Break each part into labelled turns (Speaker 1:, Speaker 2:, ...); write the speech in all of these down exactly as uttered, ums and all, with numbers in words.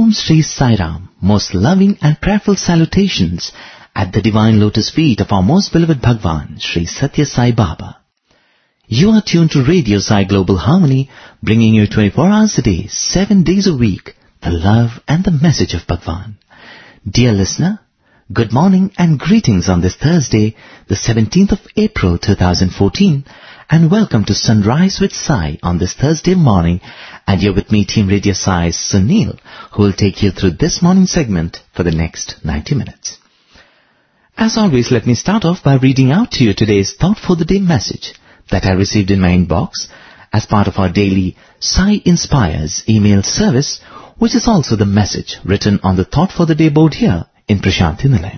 Speaker 1: Om Shri Sai Ram, most loving and prayerful salutations at the divine lotus feet of our most beloved Bhagwan, Shri Satya Sai Baba. You are tuned to Radio Sai Global Harmony, bringing you twenty-four hours a day, seven days a week, the love and the message of Bhagwan. Dear listener, good morning and greetings on this Thursday, the seventeenth of April two thousand fourteen, and welcome to Sunrise with Sai on this Thursday morning, and you're with me, Team Radio Sai's Sunil, who will take you through this morning segment for the next ninety minutes. As always, let me start off by reading out to you today's Thought for the Day message that I received in my inbox as part of our daily Sai Inspires email service, which is also the message written on the Thought for the Day board here in Prashanthi Nilayam.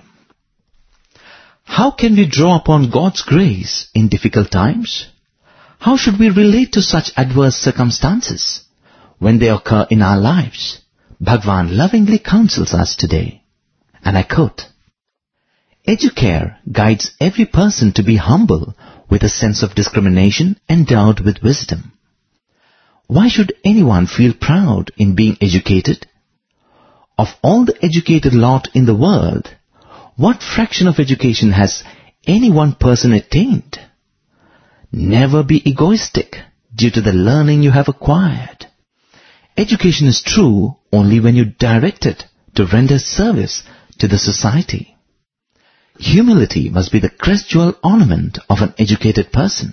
Speaker 1: How can we draw upon God's grace in difficult times? How should we relate to such adverse circumstances when they occur in our lives? Bhagwan lovingly counsels us today. And I quote, "Educare guides every person to be humble with a sense of discrimination endowed with wisdom. Why should anyone feel proud in being educated? Of all the educated lot in the world, what fraction of education has any one person attained? Never be egoistic due to the learning you have acquired. Education is true only when you direct it to render service to the society. Humility must be the crest jewel ornament of an educated person.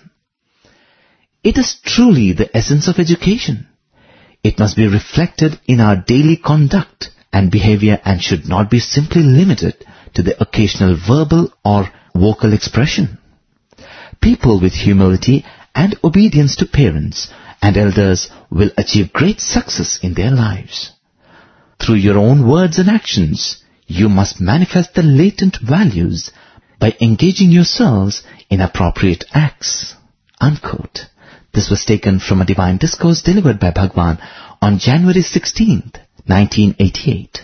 Speaker 1: It is truly the essence of education. It must be reflected in our daily conduct and behavior and should not be simply limited to the occasional verbal or vocal expression. People with humility and obedience to parents and elders will achieve great success in their lives. Through your own words and actions, you must manifest the latent values by engaging yourselves in appropriate acts." Unquote. This was taken from a divine discourse delivered by Bhagwan on January sixteenth, nineteen eighty-eight.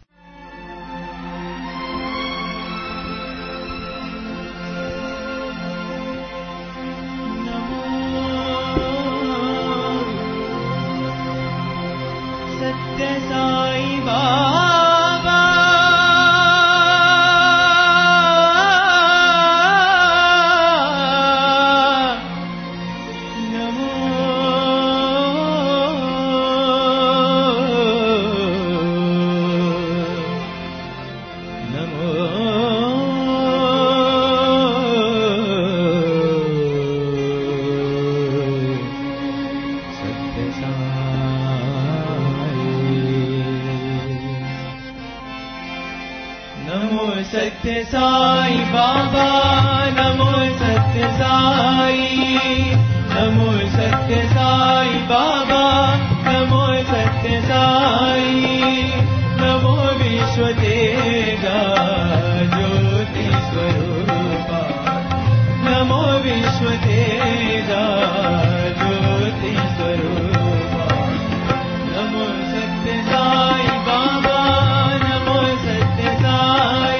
Speaker 2: Satya Sai Baba, Namo Satya Sai, Namo Satya Sai Baba, Namo Satya Sai, Namo Vishwatega Jyoti Swarupa, Namo Vishwatega Jyoti Swarupa, Namo Satya Sai Baba, Namo Satya Sai.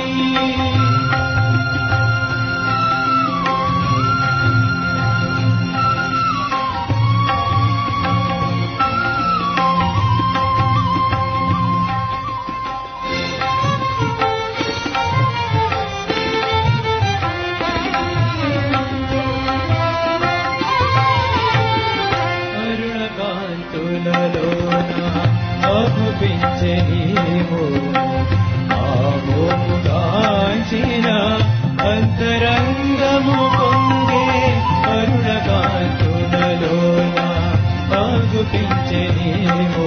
Speaker 2: అంతరంగము పొంగే అరుణకాంతులలోన అగుపించెనేమో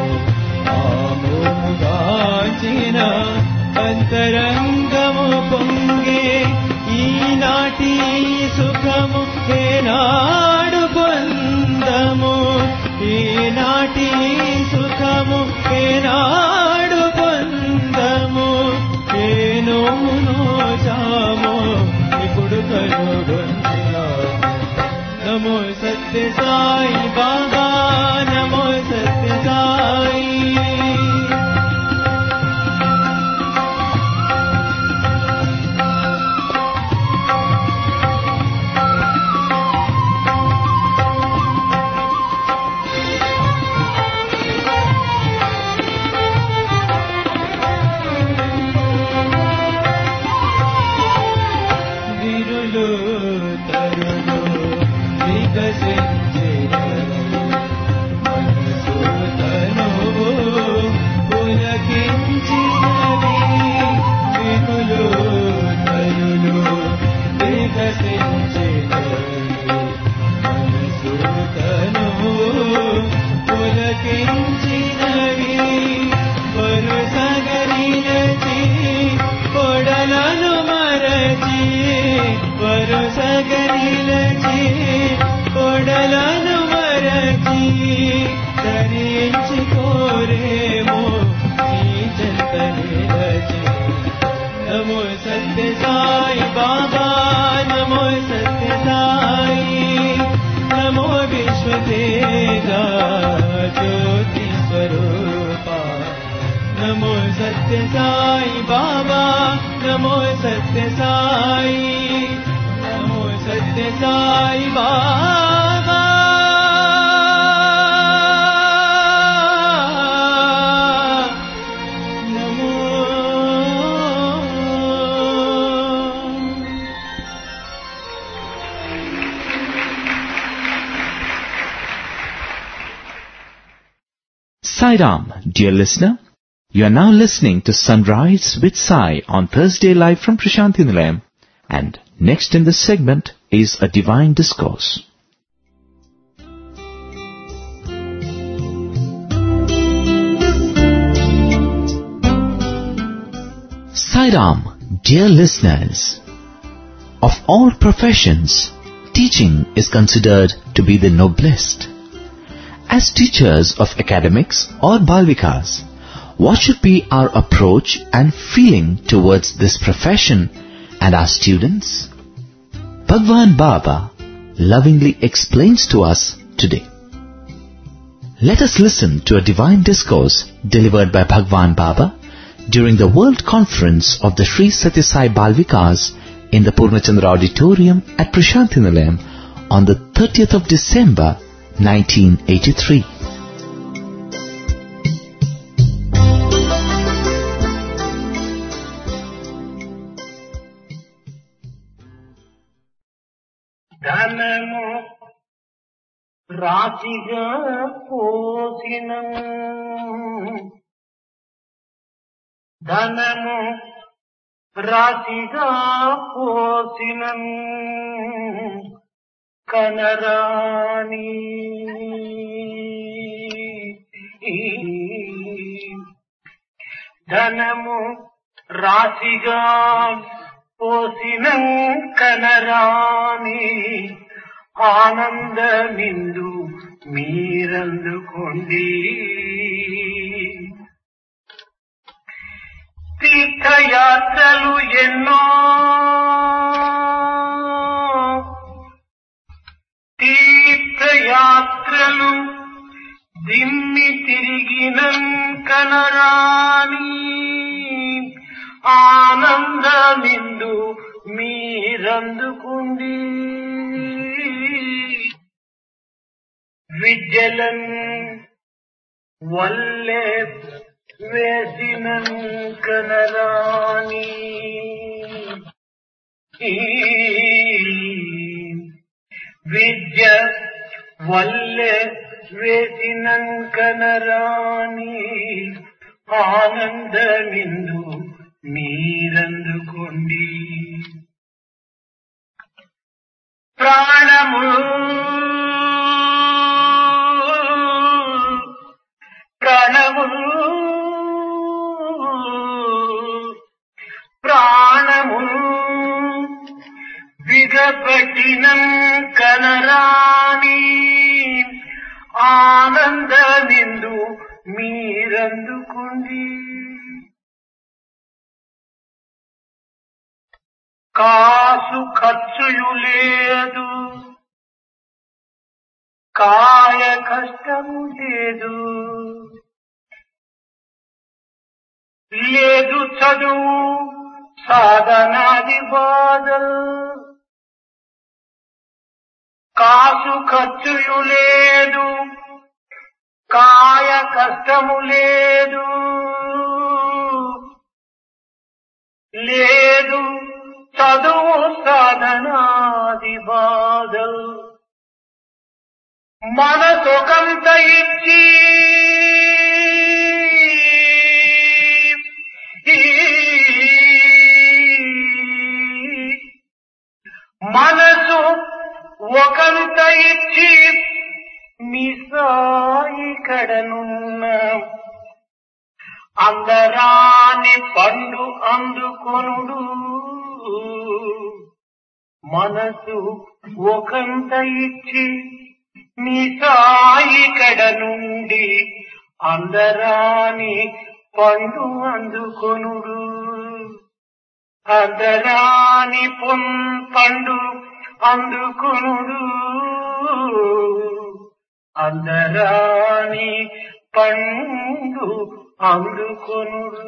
Speaker 2: ఆమోగాంచిన అంతరంగము పొంగే ఈనాటి సుఖము ఏనాడు పొందము ఈనాటి సుఖము ఏనాడు పొందము ఏనో నోచామో ఇప్పుడు కనుగొన్నాము. నమో సత్య సాయి బాబా, నమో సత్య సాయి. నమో సత్య సాయి బాబా నమో సత్య సాయి నమో సత్య సాయి బాబా నమో
Speaker 1: Sai Ram, dear listener, you are now listening to Sunrise with Sai on Thursday live from Prashanthi Nilayam, and next in this segment is a divine discourse. Sai Ram, dear listeners, of all professions, teaching is considered to be the noblest. As teachers of academics or Balvikas, what should be our approach and feeling towards this profession and our students? Bhagwan Baba lovingly explains to us today. Let us listen to a divine discourse delivered by Bhagwan Baba during the World Conference of the Sri Satya Sai Balvikas in the Purnachandra Auditorium at Prashanthi Nilayam on the thirtieth of December nineteen eighty-three.
Speaker 3: ధనము రాశిగా పోసిన ధనము రాశిగా పోసిన కనరాని ధనము రాశిగా పోసిన కనరాని ఆనందమిందు మీరందుకోండి తీర్థయాత్రలు ఎన్నో తీర్థయాత్రలు దిమ్మి తిరిగిన కనరాని ఆనందమిందు మీరందుకుండి విద్యలన్ వల్లే వేసిన కనరాని విద్య వల్లే వేసిన కనరాని ఆనందమిందు మీరందుకోండి ప్రాణము ప్రాణము ప్రాణము విగపట్టినం కనరాని ఆనందమిందు మీరందుకోండి కాసు ఖర్చుయు లేదు కాయ కష్టము లేదు లేదు చదువు సాధనాది బాధలు కాసు ఖర్చుయు లేదు కాయ కష్టము లేదు లేదు చదువు సాధనాది బాధలు మనసొకంత ఇచ్చి మనసు ఒకంత ఇచ్చి మీ సాయి కడనున్న అందరాని పండు అందుకొనుడు మనసు ఒకంత ఇచ్చి మీ సాయి కడ నుండి అందరాని పండు అందుకొనుడు అందరాని పొన్ పండు అందుకొనుడు అందరాని పండు అందుకొనుడు.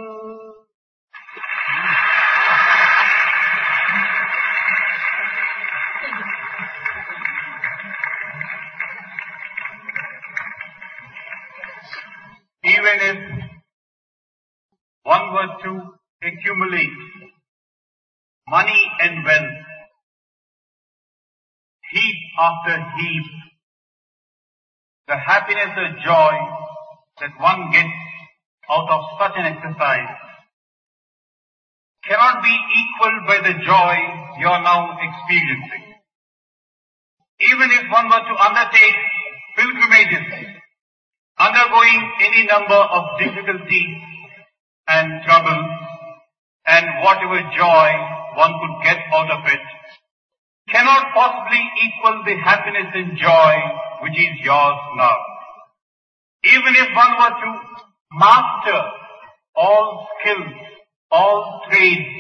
Speaker 3: Even if one were to accumulate money and wealth, heap after heap, the happiness or joy that one gets out of such an exercise cannot be equaled by the joy you are now experiencing. Even if one were to undertake pilgrimages, undergoing any number of difficulties and trouble, and whatever joy one could get out of it, cannot possibly equal the happiness and joy which is yours now. Even if one were to master all skills, all trades,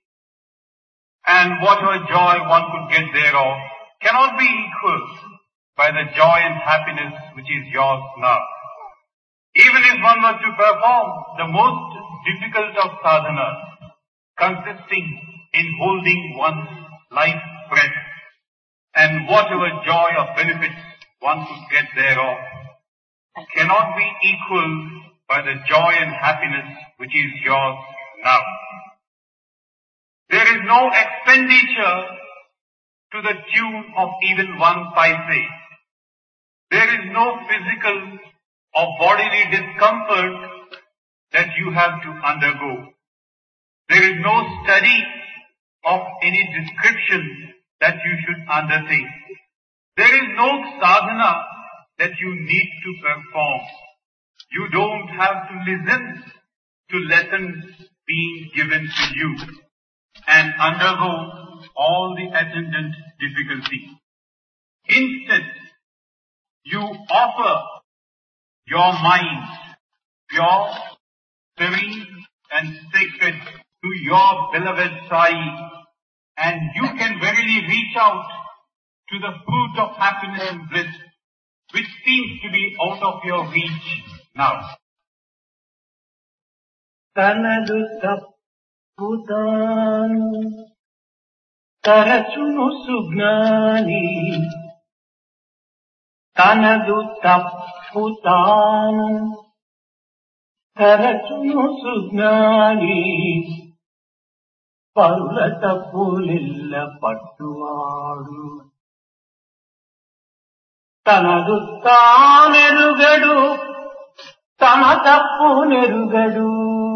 Speaker 3: and whatever joy one could get thereof, cannot be equaled by the joy and happiness which is yours now. Even if one were to perform the most difficult of sadhanas, consisting in holding one's life breath, and whatever joy or benefits one could get thereof, cannot be equaled by the joy and happiness which is yours now. There is no expenditure to the tune of even one paise. There is no physical or bodily discomfort that you have to undergo. There is no study of any description that you should undertake. There is no sadhana that you need to perform. You don't have to listen to lessons being given to you and undergo all the attendant difficulties. Instead, you offer your mind, pure, serene and sacred, to your beloved Sai, and you can verily reach out to the fruit of happiness and bliss, which seems to be out of your reach now.
Speaker 2: తనదు తప్పుతాను తరచును సుజ్ఞాని, తనదు తప్పుతాను తరచును సుజ్ఞాని, పరుల తప్పులిల్ల పట్టువాడు, తనదు తానెరుగడు తన తప్పు నెరుగడు,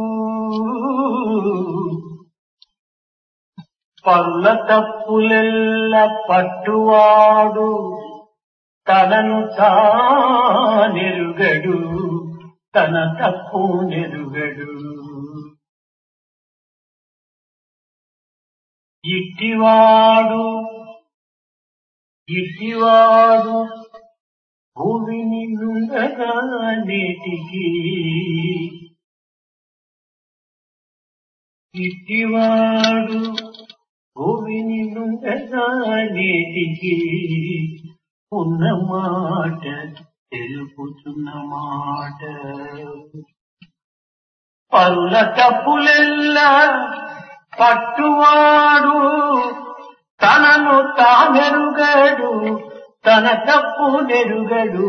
Speaker 2: పరుల తప్పులెల్ల పట్టువాడు, తనను తానెరుగడు తన తప్పు నెరుగడు. ఇట్టివాడు ఇట్టివాడు భూమిని నుండగా నేటికి, ఇట్టివాడు భూమిని నుండగా నేటికి, ఉన్న మాట తెలుపుతున్న మాట, పరుల తప్పులెల్లా పట్టువాడు, తనను తానెరుగడు తన తప్పు నెరుగడు,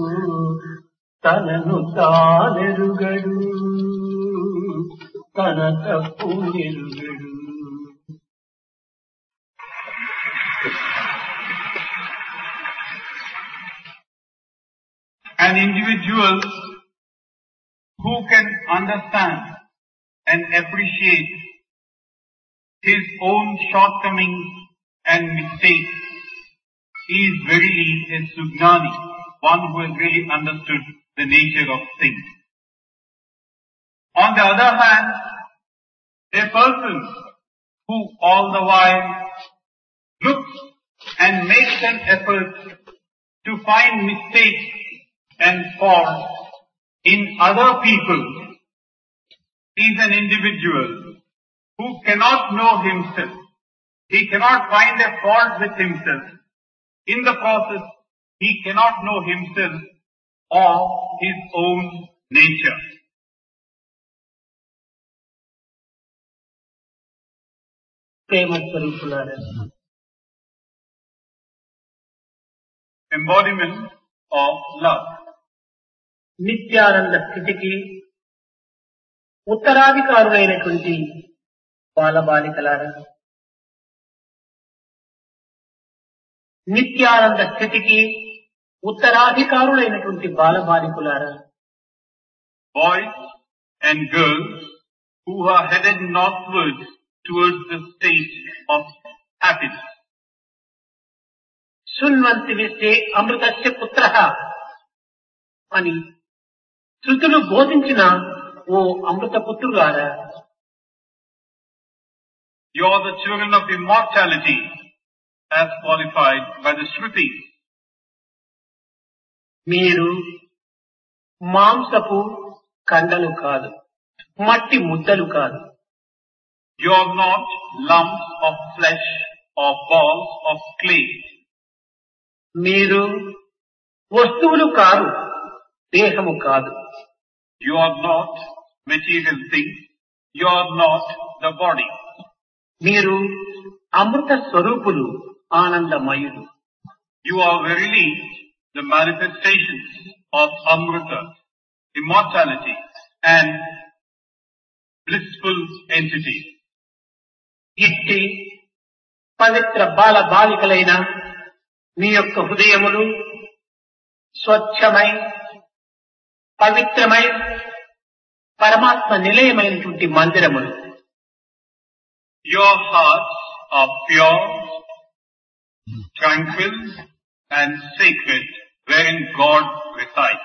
Speaker 2: తనను తానెరుగడు తన తప్పు నెరుగడు.
Speaker 3: An individual who can understand and appreciate his own shortcomings and mistakes is verily a Sugnani, one who has really understood the nature of things. On the other hand, a person who all the while looks and makes an effort to find mistakes and faults in other people is an individual who cannot know himself. He cannot find a fault with himself. In the process, he cannot know himself or his own nature.
Speaker 2: ప్రేమ స్వరూపులారా,
Speaker 3: embodiment of love.
Speaker 2: Nityananda స్థితికి ఉత్తరాధికారులైనటువంటి బాలబాలికలారా, నిత్యానంద స్థితికి ఉత్తరాధికారులైనటువంటి బాలబాలికులారా,
Speaker 3: Boys and girls who are headed northward towards the state of happiness.
Speaker 2: శృణ్వంతి విశ్వే అమృతస్య పుత్రః అని శృతులు బోధించిన ఓ అమృత పుత్రులారా,
Speaker 3: You are the children of immortality as qualified by the Shruti.
Speaker 2: మీరు మాంసపు కండలు కాదు, మట్టి ముద్దలు కాదు.
Speaker 3: You are not lumps of flesh or balls of clay.
Speaker 2: మీరు వస్తువులు కాదు, దేహము కాదు.
Speaker 3: You are not material things. You are not the body.
Speaker 2: మీరు అమృత స్వరూపులు, ఆనందమయులు.
Speaker 3: You are verily the manifestations of Amrita, immortality and blissful entity.
Speaker 2: ఇట్టి పవిత్ర బాల బాలికలైన మీ యొక్క హృదయములు స్వచ్ఛమై పవిత్రమై పరమాత్మ నిలయమైనటువంటి మందిరములు.
Speaker 3: Your hearts are pure, tranquil and sacred, wherein God resides.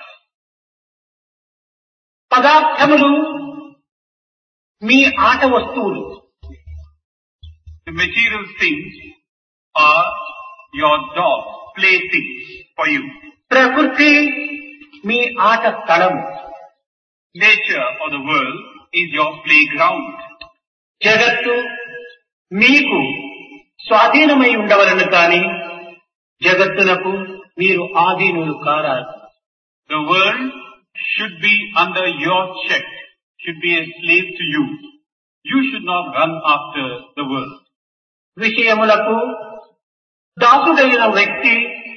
Speaker 2: పదార్థములు మీ ఆట వస్తువులు.
Speaker 3: The material things are your dog, playthings for you.
Speaker 2: ప్రకృతి మీ ఆట స్థలం.
Speaker 3: Nature or the world is your playground.
Speaker 2: జగత్తు మీకు స్వాధీనమై ఉండవలను కానీ జగత్తునకు మీరు ఆధీనులు కారారు.
Speaker 3: The world should be under your check, should be a slave to you. You should not run after the world.
Speaker 2: విషయములకు దాసుడైన వ్యక్తి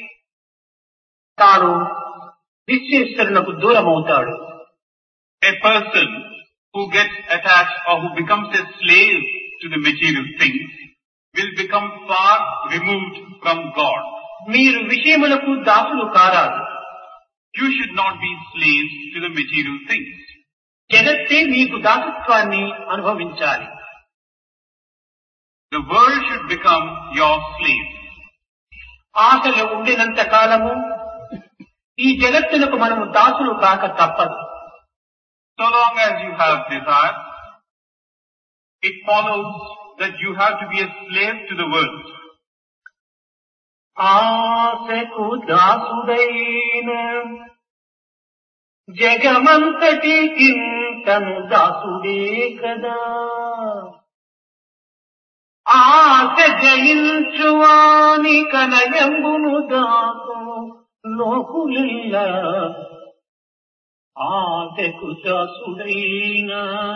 Speaker 2: తాను విశ్వేశ్వరునకు దూరమవుతాడు.
Speaker 3: A person who gets attached or who becomes a slave to the material things will become far removed from God.
Speaker 2: మీరు విషయములకు దాసులు కారారు.
Speaker 3: You should not be slaves to the material things.
Speaker 2: జగత్తే మీకు దాసత్వాన్ని అనుభవించాలి.
Speaker 3: The world should become your slave.
Speaker 2: ఆశలు ఉండినంత కాలము ఈ జగత్తులకు మనము దాసులు కాక తప్పదు.
Speaker 3: So long as you have desire, it follows that you have to be a slave to the world.
Speaker 2: ఆశకు దాసుడైన జగమంతటికి తను దాసుడే కదా. ఆశ జయించువాని కనయంబును దాసు లోకులిల్ల ఆశకు దాసుడైన.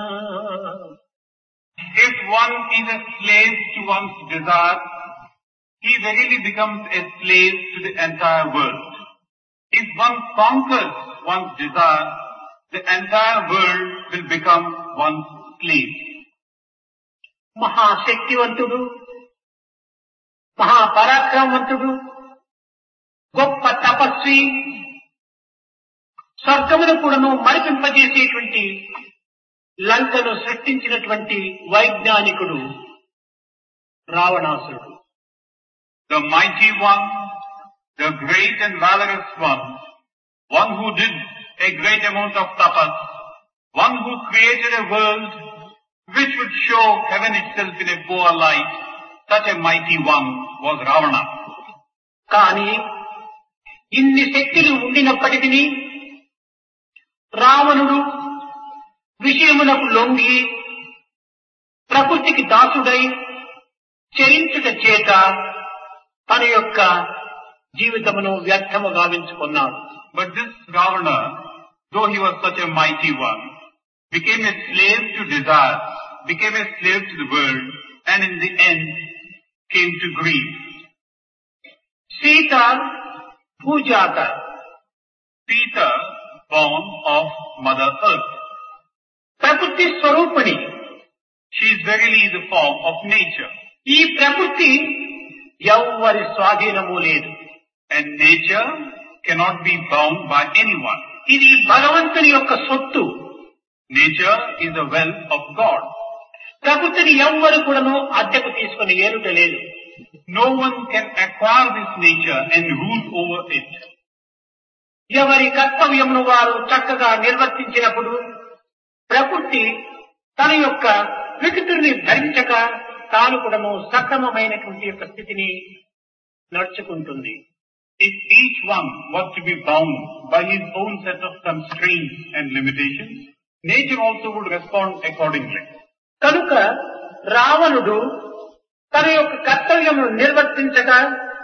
Speaker 3: If one is a slave to one's desire, he verily becomes a slave to the entire world. If one conquers one's desire, the entire world will become one's slave.
Speaker 2: మహాశక్తివంతుడు, మహాపరాక్రమవంతుడు, గొప్ప తపస్వి, స్వర్గమును కూడాను మరిపింపజేసేటువంటి లంకను సృష్టించినటువంటి వైజ్ఞానికుడు రావణాసురుడు.
Speaker 3: The mighty one, the great and valorous one, one who did a great amount of tapas, one who created a world which would show heaven itself in a poor light, such a mighty one was Ravana.
Speaker 2: కానీ ఇన్ని శక్తులు ఉండినప్పటికీ రావణుడు విషయమునకు లొంగి ప్రకృతికి దాసుడై చరించుట చేత తన యొక్క జీవితమును వ్యర్థము గావించుకున్నాడు.
Speaker 3: But this Ravana, though he was such a mighty one, became a slave to desire became a slave to the world and in the end came to grief.
Speaker 2: Sita, Bhujata.
Speaker 3: Sita, born of Mother Earth.
Speaker 2: Prakriti Swarupani.
Speaker 3: She is verily the form of nature.
Speaker 2: ఈ ప్రకృతి ఎవ్వరి స్వాధీనము లేదు.
Speaker 3: And nature cannot be bound by anyone.
Speaker 2: ఇది భగవంతుని యొక్క సొత్తు.
Speaker 3: Nature is the wealth of God.
Speaker 2: ప్రకృతిని ఎవ్వరు కూడాను అద్దెకు తీసుకుని ఏలుట లేదు.
Speaker 3: No one can acquire this nature and rule over it.
Speaker 2: ఎవరి కర్తవ్యమును వారు చక్కగా నిర్వర్తించినప్పుడు ప్రకృతి తన యొక్క వికృతిని ధరించక తాను కూడాను సక్రమమైనటువంటి యొక్క స్థితిని నడుచుకుంటుంది.
Speaker 3: If each one was to be bound by his own set of constraints and limitations, nature also would respond accordingly.
Speaker 2: కనుక రావణుడు తన యొక్క కర్తవ్యమును నిర్వర్తించగా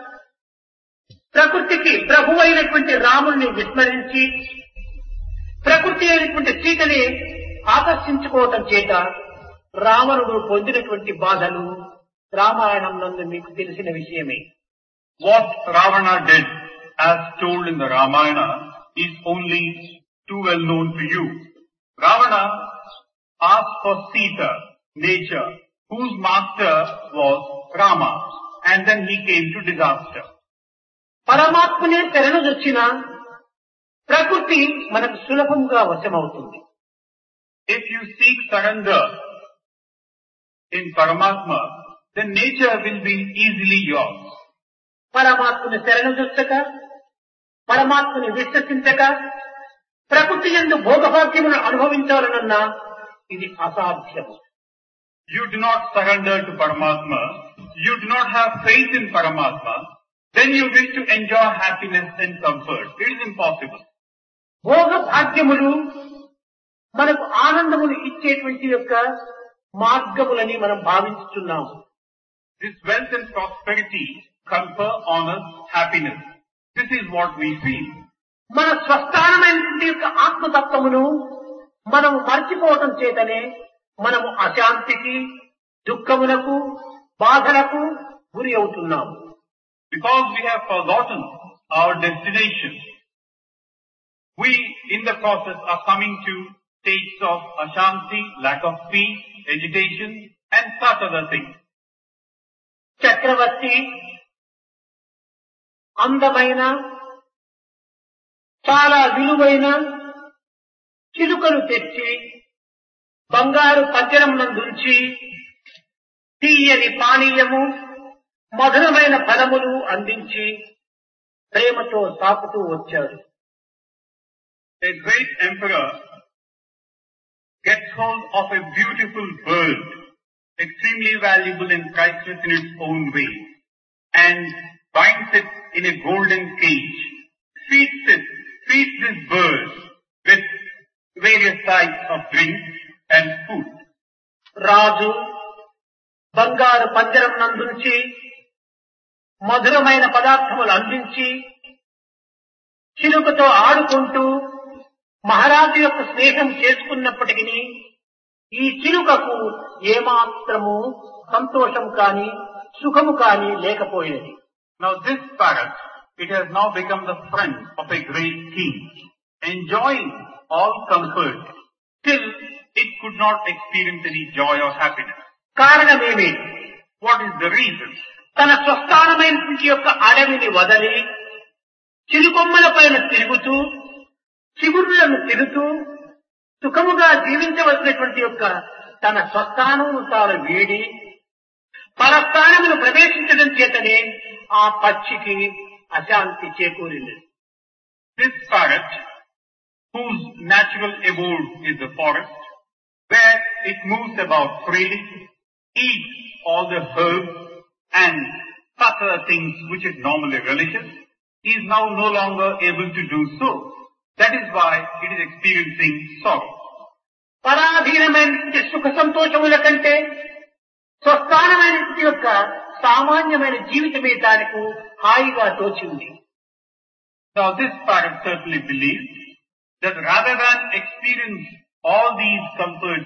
Speaker 2: ప్రకృతికి ప్రభువైనటువంటి రాముణ్ణి విస్మరించి ప్రకృతి అయినటువంటి సీతని ఆకర్షించుకోవటం చేత రావణుడు పొందినటువంటి బాధలు రామాయణం నందు మీకు తెలిసిన విషయమే.
Speaker 3: What Ravana did, as told in the Ramayana, is only too well known to you. Ravana asked for Sita, nature, whose master was Rama, and then he came to disaster.
Speaker 2: పరమాత్మనే శరణుజొచ్చిన ప్రకృతి మనకు సులభంగా వశమవుతుంది.
Speaker 3: If you seek surrender in Paramatma, then nature will be easily yours.
Speaker 2: పరమాత్మని శరణుజొచ్చక పరమాత్మని విశ్వసించక ప్రకృతి యందు భోగభాగ్యములను అనుభవించాలనన్నా ఇది అసాధ్యము.
Speaker 3: You do not surrender to Paramatma, you do not have faith in Paramatma, then you wish to enjoy happiness and comfort. It is impossible.
Speaker 2: భోగ భాగ్యములు మనకు ఆనందములు ఇచ్చేటువంటి యొక్క మార్గములని మనం భావించుతున్నాము.
Speaker 3: This wealth and prosperity confer on us happiness. This is what we feel.
Speaker 2: మన స్వస్థానమైనటువంటి యొక్క ఆత్మతత్వమును మనము మర్చిపోవటం చేతనే మనము అశాంతికి దుఃఖములకు బాధలకు గురి అవుతున్నాము.
Speaker 3: Because we have forgotten our destination, we in the process are coming to states of ashanti, lack of peace, agitation and such other things.
Speaker 2: చక్రవర్తి అందమైన చాలా విలువైన చిలుకలు తెచ్చి బంగారు పంజరం నందుంచి తీయని పానీయము మధురమైన ఫలములు అందించి ప్రేమతో సాకుతూ వచ్చాడు.
Speaker 3: A great emperor gets hold of a beautiful bird, extremely valuable and priceless in its own way, and binds it in a golden cage, feeds it, feeds this bird with various types of drinks and food.
Speaker 2: రాజు బంగారు పంజరం నందుంచి మధురమైన పదార్థములు అందించి చిలుకతో ఆడుకుంటూ మహారాజు యొక్క స్నేహం చేసుకున్నప్పటికీ ఈ చిలుకకు ఏమాత్రము సంతోషం కాని సుఖము కాని లేకపోయినది.
Speaker 3: Now this parrot, it has now become the friend of a great king, enjoying all comfort, till it could not experience any joy or happiness.
Speaker 2: కారణమేమి?
Speaker 3: What is the reason?
Speaker 2: తన స్వస్థానమైనటువంటి యొక్క అడవిని వదలి చిలుకొమ్మల పైన తిరుగుతూ చిగురులను తిరుగుతూ సుఖముగా జీవించవలసినటువంటి యొక్క తన స్వస్థానమును తాను వీడి పరస్థానమును ప్రవేశించడం చేతనే ఆ పక్షికి అశాంతి చేకూరింది.
Speaker 3: This parrot, whose natural abode is the forest, where it moves about freely, eats all the herbs and such other things which it normally relishes, is now no longer able to do so. That is why it is experiencing sorrow.
Speaker 2: పరాధీనమైనటువంటి సుఖ సంతోషముల కంటే స్వస్థానమైనటువంటి యొక్క సామాన్యమైన జీవితమే దానికి హాయిగా తోచింది.
Speaker 3: Now this parrot certainly believes that rather than experience all these comforts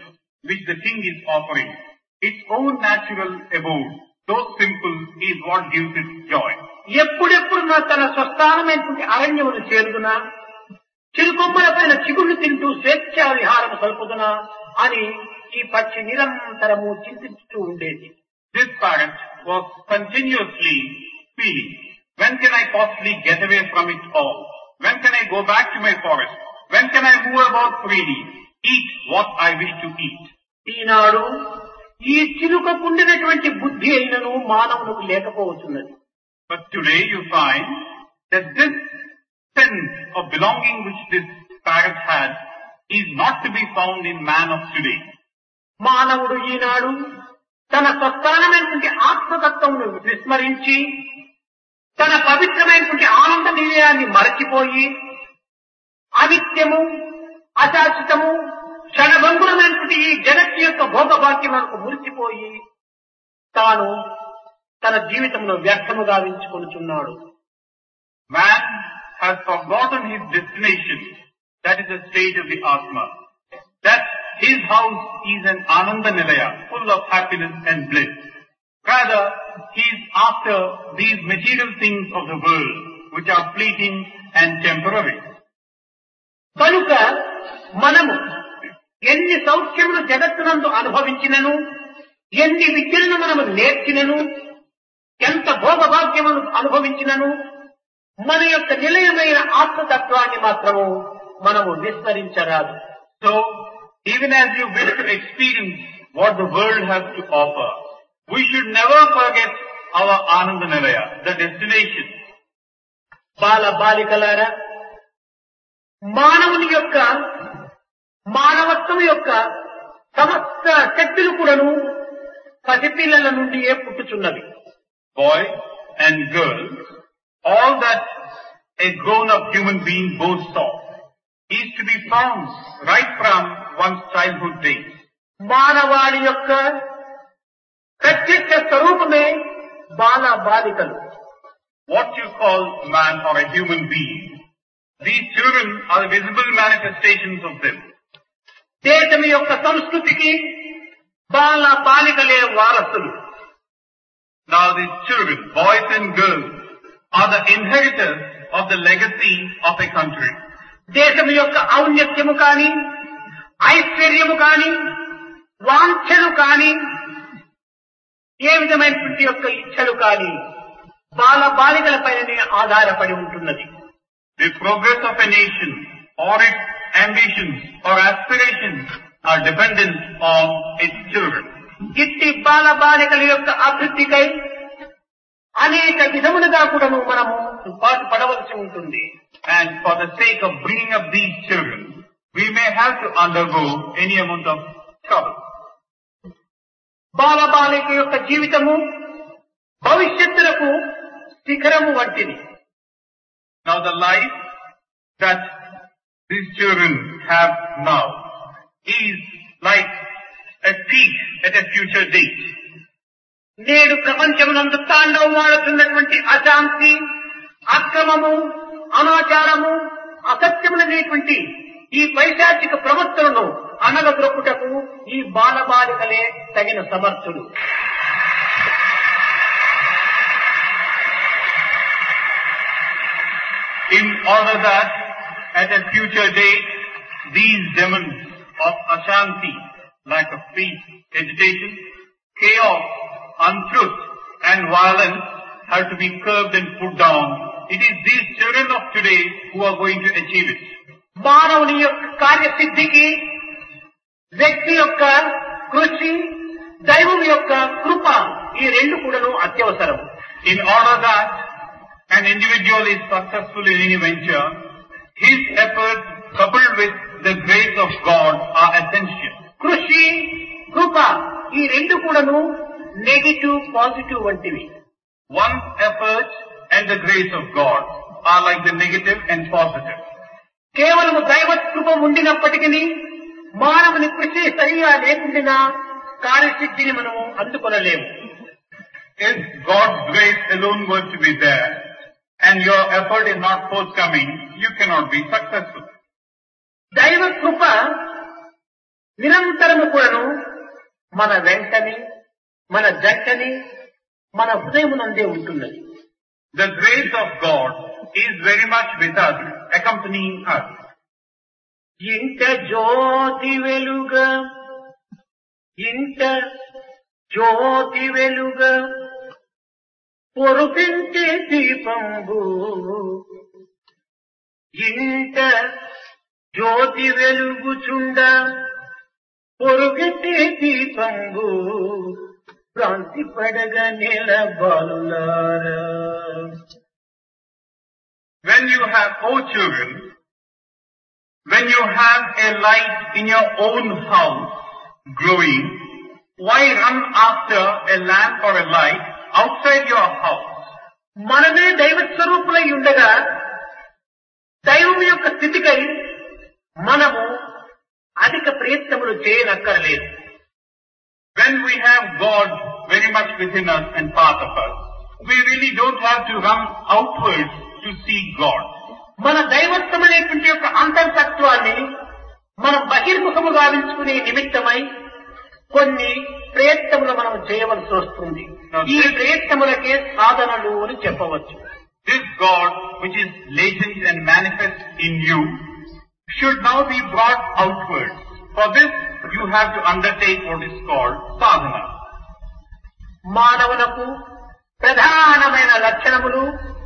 Speaker 3: which the king is offering, its own natural abode, so simple, is what gives it joy.
Speaker 2: ఎప్పుడెప్పుడు నా తన స్వస్థానమైనటువంటి అరణ్యమును చేరుదునా, చిరుకొమ్మల పైన చిగుళ్ళు తింటూ స్వేచ్ఛా విహారం సల్పుదునా అని ఈ పక్షి నిరంతరము చింతిస్తూ ఉండేది.
Speaker 3: This parrot was continuously feeling, when can I possibly get away from it all? When can I go back to my forest? When can I move about freely, eat what I wish to eat?
Speaker 2: ఈనాడు ఈ చిలుకకుండినటువంటి బుద్ధి అయినను మానవునికి లేకపోవచ్చున్నది.
Speaker 3: But today you find that this sense of belonging which this parrot had is not to be found in man of today.
Speaker 2: మానవుడు ఈనాడు తన స్వస్థానమైనటువంటి ఆత్మతత్వమును విస్మరించి తన పవిత్రమైనటువంటి ఆనంద నిలయాన్ని మరచిపోయి అనిత్యము, అశాశ్వతము, క్షణభంగురమైనటువంటి ఈ జగత్తు యొక్క భోగభాగ్యములకు మురిసిపోయి తాను తన జీవితంలో వ్యర్థము గావించుకొనుచున్నాడు.
Speaker 3: Man has forgotten his destination, that is the state of the Atma. That his house is an Ananda Nilaya, full of happiness and bliss. Rather, he is after these material things of the world, which are fleeting and temporary.
Speaker 2: కనుక మనము ఎన్ని సౌఖ్యములు జగత్తునందు అనుభవించినను, ఎన్ని విద్యలను మనము నేర్చినను, ఎంత భోగభాగ్యమును అనుభవించినను, మన యొక్క నిలయమైన ఆత్మతత్వాన్ని మాత్రము మనము విస్మరించరాదు.
Speaker 3: So, even as you wish to experience what the world has to offer, we should never forget our Ananda Nilaya, the destination.
Speaker 2: బాల బాలికలారా, మానవుని యొక్క మానవత్వం యొక్క సమస్త శక్తులు కూడాను పసిపిల్లల నుండియే పుట్టుచున్నవి.
Speaker 3: Boys and girls, all that a grown-up human being boasts of is to be found right from one's childhood days.
Speaker 2: మానవాళి యొక్క ప్రత్యక్ష స్వరూపమే బాల బాలికలు.
Speaker 3: What you call man or a human being, these children are the visible manifestations of them.
Speaker 2: దేశం యొక్క సంస్కృతికి బాల బాలికలే వారసులు.
Speaker 3: Now these children, boys and girls, are the inheritors of the legacy of a country.
Speaker 2: దేశం యొక్క ఔన్నత్యము కాని, ఐశ్వర్యము కాని, వాంఛలు కాని, ఏ విధమైనటువంటి యొక్క ఇచ్చలు కాని బాల బాలికల పైననే ఆధారపడి ఉంటున్నది.
Speaker 3: The progress of a nation or its ambitions or aspirations are dependent on its children.
Speaker 2: ఇట్టి బాల బాలికల యొక్క అభివృద్ధికై అనేక విధములుగా కూడాను మనము పాటు పడవలసి ఉంటుంది.
Speaker 3: And for the sake of bringing up these children, we may have to undergo any amount of trouble.
Speaker 2: బాల బాలిక యొక్క జీవితము భవిష్యత్తులకు శిఖరము వంటిది.
Speaker 3: Now the life that these children have now is like a peak at a future date.
Speaker 2: నేడు ప్రపంచమునందు తాండవమాడుతున్నటువంటి అశాంతి, అక్రమము, అనాచారము, అసత్యములనేటువంటి ఈ పైశాచిక ప్రవర్తనను అనగదొక్కుటకు ఈ బాలబాలికలే తగిన సమర్థులు.
Speaker 3: In order that at a future date these demons of Ashanti, lack of peace, agitation, chaos, untruth and violence have to be curbed and put down. It is these children of today who are going to achieve it.
Speaker 2: మానవుని యొక్క కార్యసిద్ధికి వ్యక్తి యొక్క కృషి, దైవం యొక్క కృప ఈ రెండు కూడాను అత్యవసరం.
Speaker 3: In order that an individual is successful in any venture, his efforts coupled with the grace of God are essential.
Speaker 2: కృషి, కృప ఈ రెండు కూడాను నెగిటివ్, పాజిటివ్ వంటివి.
Speaker 3: One's effort and the grace of God are like the negative and positive.
Speaker 2: కేవలము దైవ కృప ఉండినప్పటికీ మానవుని కృషి సరిగా లేకుండా కార్యసిద్ధిని మనము అందుకొనలేము.
Speaker 3: If God's grace alone were to be there and your effort is not forthcoming, you cannot be successful.
Speaker 2: దైవ కృప నిరంతరము కూడాను మన వెంటని మన జంటని మన హృదయమునందే ఉంటున్నది.
Speaker 3: The grace of God is very much with us, accompanying us.
Speaker 2: ఇంట జ్యోతి వెలుగా ఇంట జ్యోతి వెలుగా పొరుగింటి దీపంబు ఇంట జ్యోతి వెలుగుచుండ పొరుగింటి దీపంబు భ్రాంతి పడగ నిలబలులారా.
Speaker 3: When you have, oh children, when you have a light in your own house glowing, why run after a lamp or a light outside your house?
Speaker 2: మనమే దైవ స్వరూపులై ఉండగా దైవం యొక్క స్థితికై మనము అధిక ప్రయత్నములు చేయనక్కర్లేదు.
Speaker 3: When we have God very much within us and part of us, we really don't have to run outwards to see God.
Speaker 2: మన దైవత్వమైనటువంటి యొక్క అంతర్తత్వాన్ని మనం బహిర్ముఖము గావించుకునే నిమిత్తమై కొన్ని ప్రయత్నములు మనం చేయవలసి వస్తుంది. ఈ ప్రయత్నములకే సాధనలు అని చెప్పవచ్చు.
Speaker 3: This God which is latent and manifest in you should now be brought outwards. For this you have to undertake what is called sadhana.
Speaker 2: మానవులకు ప్రధానమైన లక్షణములు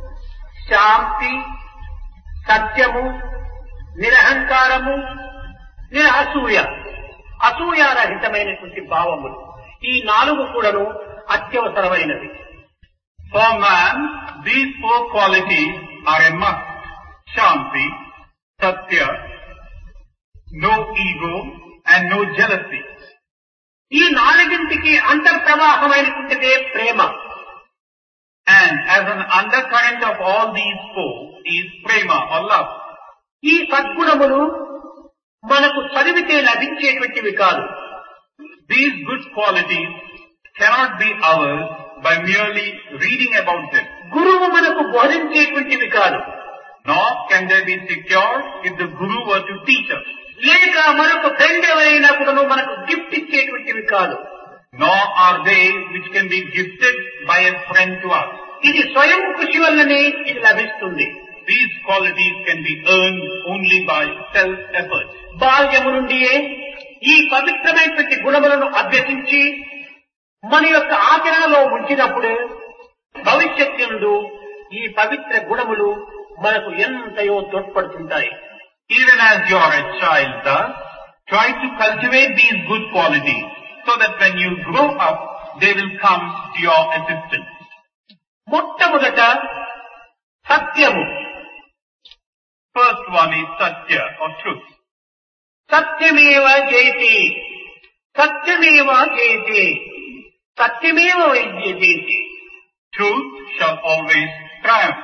Speaker 2: శాంతి, సత్యము, నిరహంకారము, నిరసూయ, అసూయారహితమైనటువంటి భావములు. ఈ నాలుగు కూడాను అత్యవసరమైనవి.
Speaker 3: For man, these four qualities are a must. Shanti, Satya, no ego and no jealousy.
Speaker 2: ఈ నాలుగింటికి అంతర్ప్రవాహమైనటువంటిదే ప్రేమ.
Speaker 3: And as an undercurrent of all these four is prema or love.
Speaker 2: ఈ సద్గుణములు మనకు చదివితే లభించేటువంటివి కాదు.
Speaker 3: These good qualities cannot be ours by merely reading about them.
Speaker 2: గురువు మనకు బోధించేటువంటివి కాదు.
Speaker 3: Nor can they be secured if the Guru were to teach us.
Speaker 2: లేక మరొక friend ఎవరైనా కూడా మనకు గిఫ్ట్ ఇచ్చేటువంటివి కాదు.
Speaker 3: Nor are they which can be gifted by a friend to us.
Speaker 2: ఇది స్వయం కృషి వల్లనే ఇది లభిస్తుంది.
Speaker 3: These qualities can be earned only by self-effort.
Speaker 2: బాల్యము నుండియే ఈ పవిత్రమైనటువంటి గుణములను అభ్యసించి మన యొక్క ఆచరణలో ఉంచినప్పుడు భవిష్యత్తు యందు ఈ పవిత్ర గుణములు మనకు ఎంతయో తోడ్పడుతుంటాయి.
Speaker 3: Even as you are a child, thus, try to cultivate these good qualities so that when you grow up, they will come to your assistance.
Speaker 2: మొట్టమొదట సత్యము.
Speaker 3: First one is Satya or truth.
Speaker 2: సత్యమేవ జయతి, సత్యమేవ జయతి, సత్యమేవ విద్యతే.
Speaker 3: Truth shall always triumph.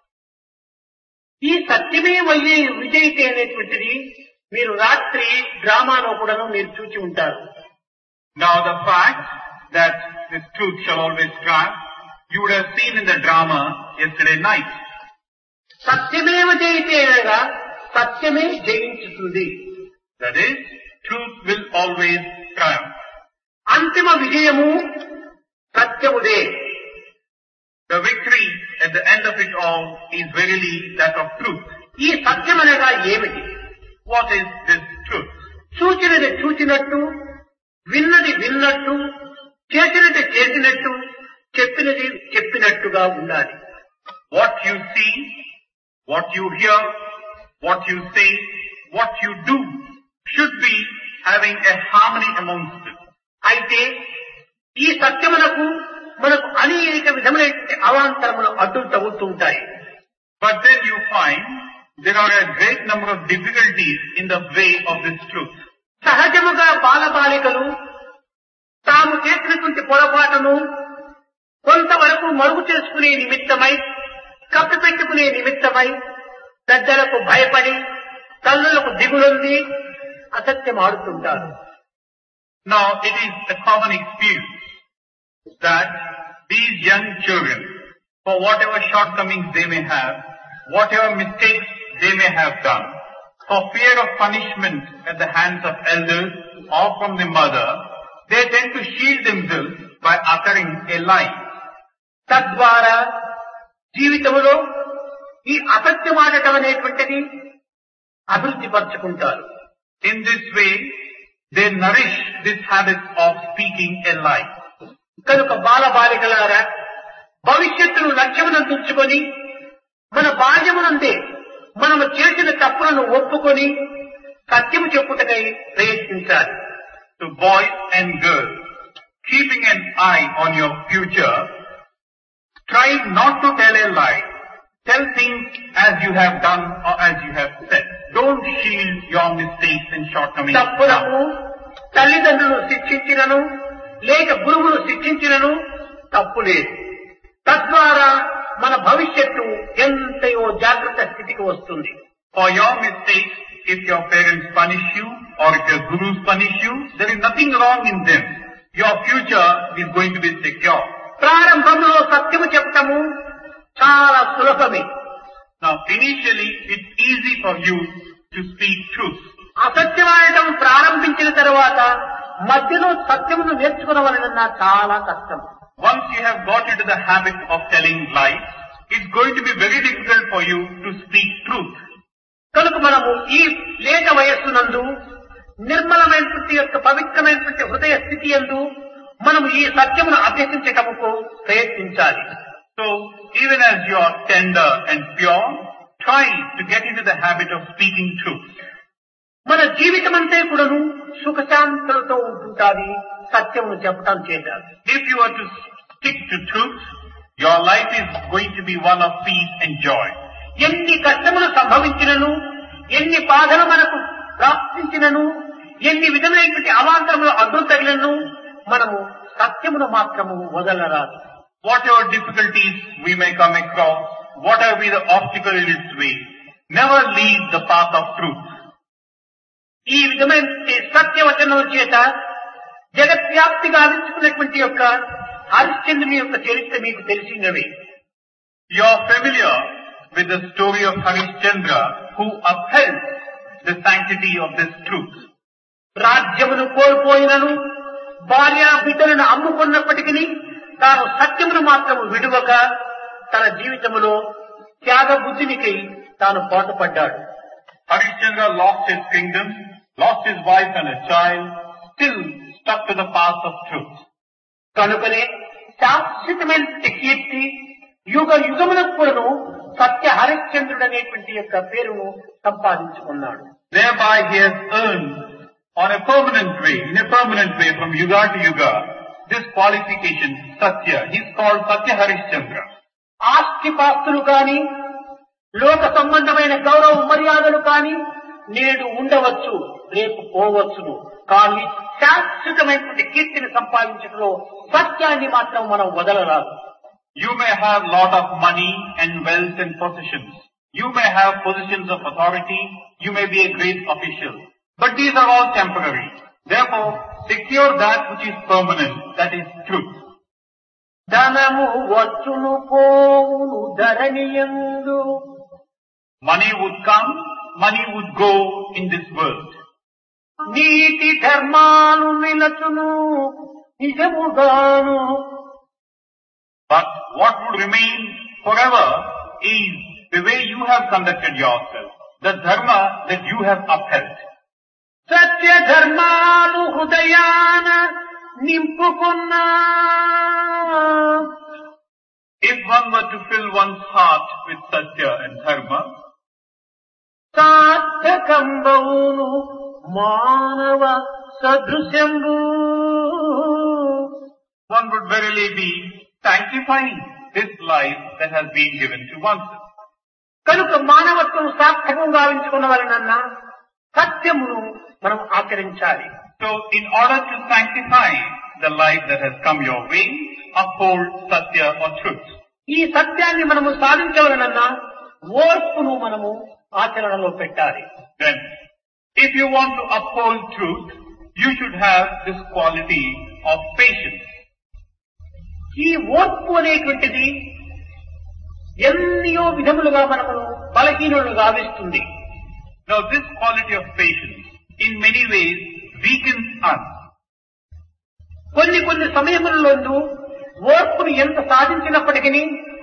Speaker 2: ఈ సత్యమే వయ్యే విజయితే అనేటువంటిది మీరు రాత్రి డ్రామాలో కూడాను మీరు చూచి ఉంటారు.
Speaker 3: Now the fact that this truth shall always triumph, you would have seen in the drama yesterday night.
Speaker 2: సత్యమేవ జయతే అనగా సత్యమే జయించుతుంది.
Speaker 3: That is, truth will always triumph.
Speaker 2: అంతిమ విజయము సత్యముదే.
Speaker 3: The victory at the end of it all is verily that of truth.
Speaker 2: ఈ సత్యమనగా ఏమిటి?
Speaker 3: What is this truth?
Speaker 2: చూచినది చూచినట్టు, విన్నది విన్నట్టు, చేసినది చేసినట్టు, చెప్పినది చెప్పినట్టుగా ఉండాలి.
Speaker 3: What you see, what you hear, what you say, what you do should be having a harmony amongst them.
Speaker 2: అయితే ఈ సత్యమునకు మనకు అనేక విధములైన అవాంతరములు అడ్డులు తగులుతూ ఉంటాయి.
Speaker 3: But then you find there are a great number of difficulties in the way of this truth.
Speaker 2: సహజముగా బాలబాలికలు తాము చేసినటువంటి పొరపాటును కొంతవరకు మరుగు చేసుకునే నిమిత్తమై, కప్పిపెట్టుకునే నిమిత్తమై పెద్దలకు భయపడి తల్లులకు దిగులుంది అసత్యం ఆడుతుంటారు.
Speaker 3: Now it is a common experience that these young children, for whatever shortcomings they may have, whatever mistakes they may have done, For fear of punishment at the hands of elders or from the mother, they tend to shield themselves by uttering a lie.
Speaker 2: తద్వారా జీవితంలో ఈ అసత్యం ఆడటం అనేటువంటిది అభివృద్ధి పరుచుకుంటారు.
Speaker 3: In this way, they nourish this habit of speaking a lie.
Speaker 2: కనుక బాలబాలికలారా భవిష్యత్తును లక్ష్యమునందుకొని మన బాల్యమునందే మనము చేసిన తప్పులను ఒప్పుకొని సత్యము చెప్పుటకై ప్రయత్నించాలి.
Speaker 3: So boys and girls, keeping an eye on your future, try not to tell a lie. Tell things as you have done or as you have said. Don't shield your mistakes and shortcomings.
Speaker 2: తప్పులకు తల్లిదండ్రులు శిక్షించినను లేక గురువులు శిక్షించినను తప్పు లేదు. తద్వారా మన భవిష్యత్తు ఎంతయో జాగ్రత్త స్థితికి వస్తుంది.
Speaker 3: For your mistakes, if your parents punish you or if your gurus punish you, there is nothing wrong in them. Your future is going to be secure.
Speaker 2: ప్రారంభంలో సత్యము చెప్పటము చాలా సులభమే.
Speaker 3: Now initially it's easy for you to speak truth.
Speaker 2: అసత్యమాడటం ప్రారంభించిన తర్వాత మధ్యలో సత్యమును నేర్చుకునవలనన్నా చాలా కష్టం.
Speaker 3: Once you have got into the habit of telling lies, it's going to be very difficult for you to speak truth.
Speaker 2: కనుక మనము ఈ లేత వయస్సునందు నిర్మలమైనటువంటి యొక్క పవిత్రమైనటువంటి హృదయ స్థితి యందు మనము ఈ సత్యమును అభ్యసించటముకు ప్రయత్నించాలి.
Speaker 3: So even as you are tender and pure, try to get into the habit of speaking truth.
Speaker 2: మన జీవితమంతా కూడాను సుఖశాంతులతో ఉంటుంటాది సత్యమును చెప్పటం చేత.
Speaker 3: If you are to stick to truth, your life is going to be one of peace and joy.
Speaker 2: ఎన్ని కష్టములు సంభవించినను ఎన్ని బాధలు మనకు ప్రాప్తించినను ఎన్ని విధమైనటువంటి అవాంతరములు అడ్డు తగినను మనము సత్యమును మాత్రము వదలరాదు.
Speaker 3: Whatever difficulties we may come across, whatever be the obstacle in its way, never leave the path of truth.
Speaker 2: ఈ విధమైన సత్యవచనం చేత జగద్వ్యాప్తిగా ఆవించుకున్నటువంటి యొక్క హరిశ్చంద్రుని యొక్క చరిత్ర మీకు తెలిసినవే.
Speaker 3: You are familiar with the story of Harishchandra, who upheld the sanctity of this truth.
Speaker 2: రాజ్యమును కోల్పోయినను భార్య బిడ్డలను అమ్ముకున్నప్పటికీ తాను సత్యమును మాత్రము విడువక తన జీవితములో త్యాగ బుద్ధినికై తాను పాటుపడ్డాడు.
Speaker 3: Harishchandra lost his kingdom, lost his wife and a child, still stuck to the path of truth.
Speaker 2: కనుకనే శాశ్వతమైన కీర్తి యుగ యుగములకు కూడాను సత్య హరిశ్చంద్రుడు అనేటువంటి యొక్క పేరును సంపాదించుకున్నాడు.
Speaker 3: Thereby he has earned on a permanent way, in a permanent way from yuga to yuga, this qualification, Satya. He is called Satya Harishchandra.
Speaker 2: ఆస్తిపాస్తులు కాని లోక సంబంధమైన గౌరవ మర్యాదలు కాని నేడు ఉండవచ్చు, రేపు పోవచ్చును. కానీ శాశ్వతమైనటువంటి కీర్తిని సంపాదించడంలో సత్యాన్ని మాత్రం మనం వదలరాదు.
Speaker 3: You may have lot of money and wealth and possessions. You may have positions of authority. You may be a great official. But these are all temporary. Therefore, secure that which is permanent, that is truth.
Speaker 2: ధనము వచ్చును పోవును ధరణియందు.
Speaker 3: Money would come, money would go in this world.
Speaker 2: నీతి ధర్మాలు నిలచును నిజముగాను.
Speaker 3: But what would remain forever is the way you have conducted yourself, the dharma that you have upheld.
Speaker 2: సత్య ధర్మాలు హృదయాన నింపుకున్నా.
Speaker 3: If one were to fill one's heart with satya and dharma,
Speaker 2: సార్థకంబవును మానవ సదృశంబు.
Speaker 3: one would verily be sanctifying this life that has been given to oneself.
Speaker 2: కనుక మానవత్వం సార్థకం గావించుకున్న వలనన్నా సత్యమును మనం ఆచరించాలి.
Speaker 3: So in order to sanctify the life that has come your way, uphold satya or truth.
Speaker 2: ఈ సత్యాన్ని మనము సాధించవలనన్నా ఓర్పును మనము ఆచరణలో పెట్టాలి.
Speaker 3: Then, if you want to uphold truth, you should have this quality of patience.
Speaker 2: ఈ ఓర్పు అనేటువంటిది ఎన్నో విధములుగా మనము బలహీనులను గావిస్తుంది.
Speaker 3: Now this quality of patience in many ways weakens us.
Speaker 2: కొన్ని కొన్ని సమయములలో ఓర్పును ఎంత సాధించినప్పటికీ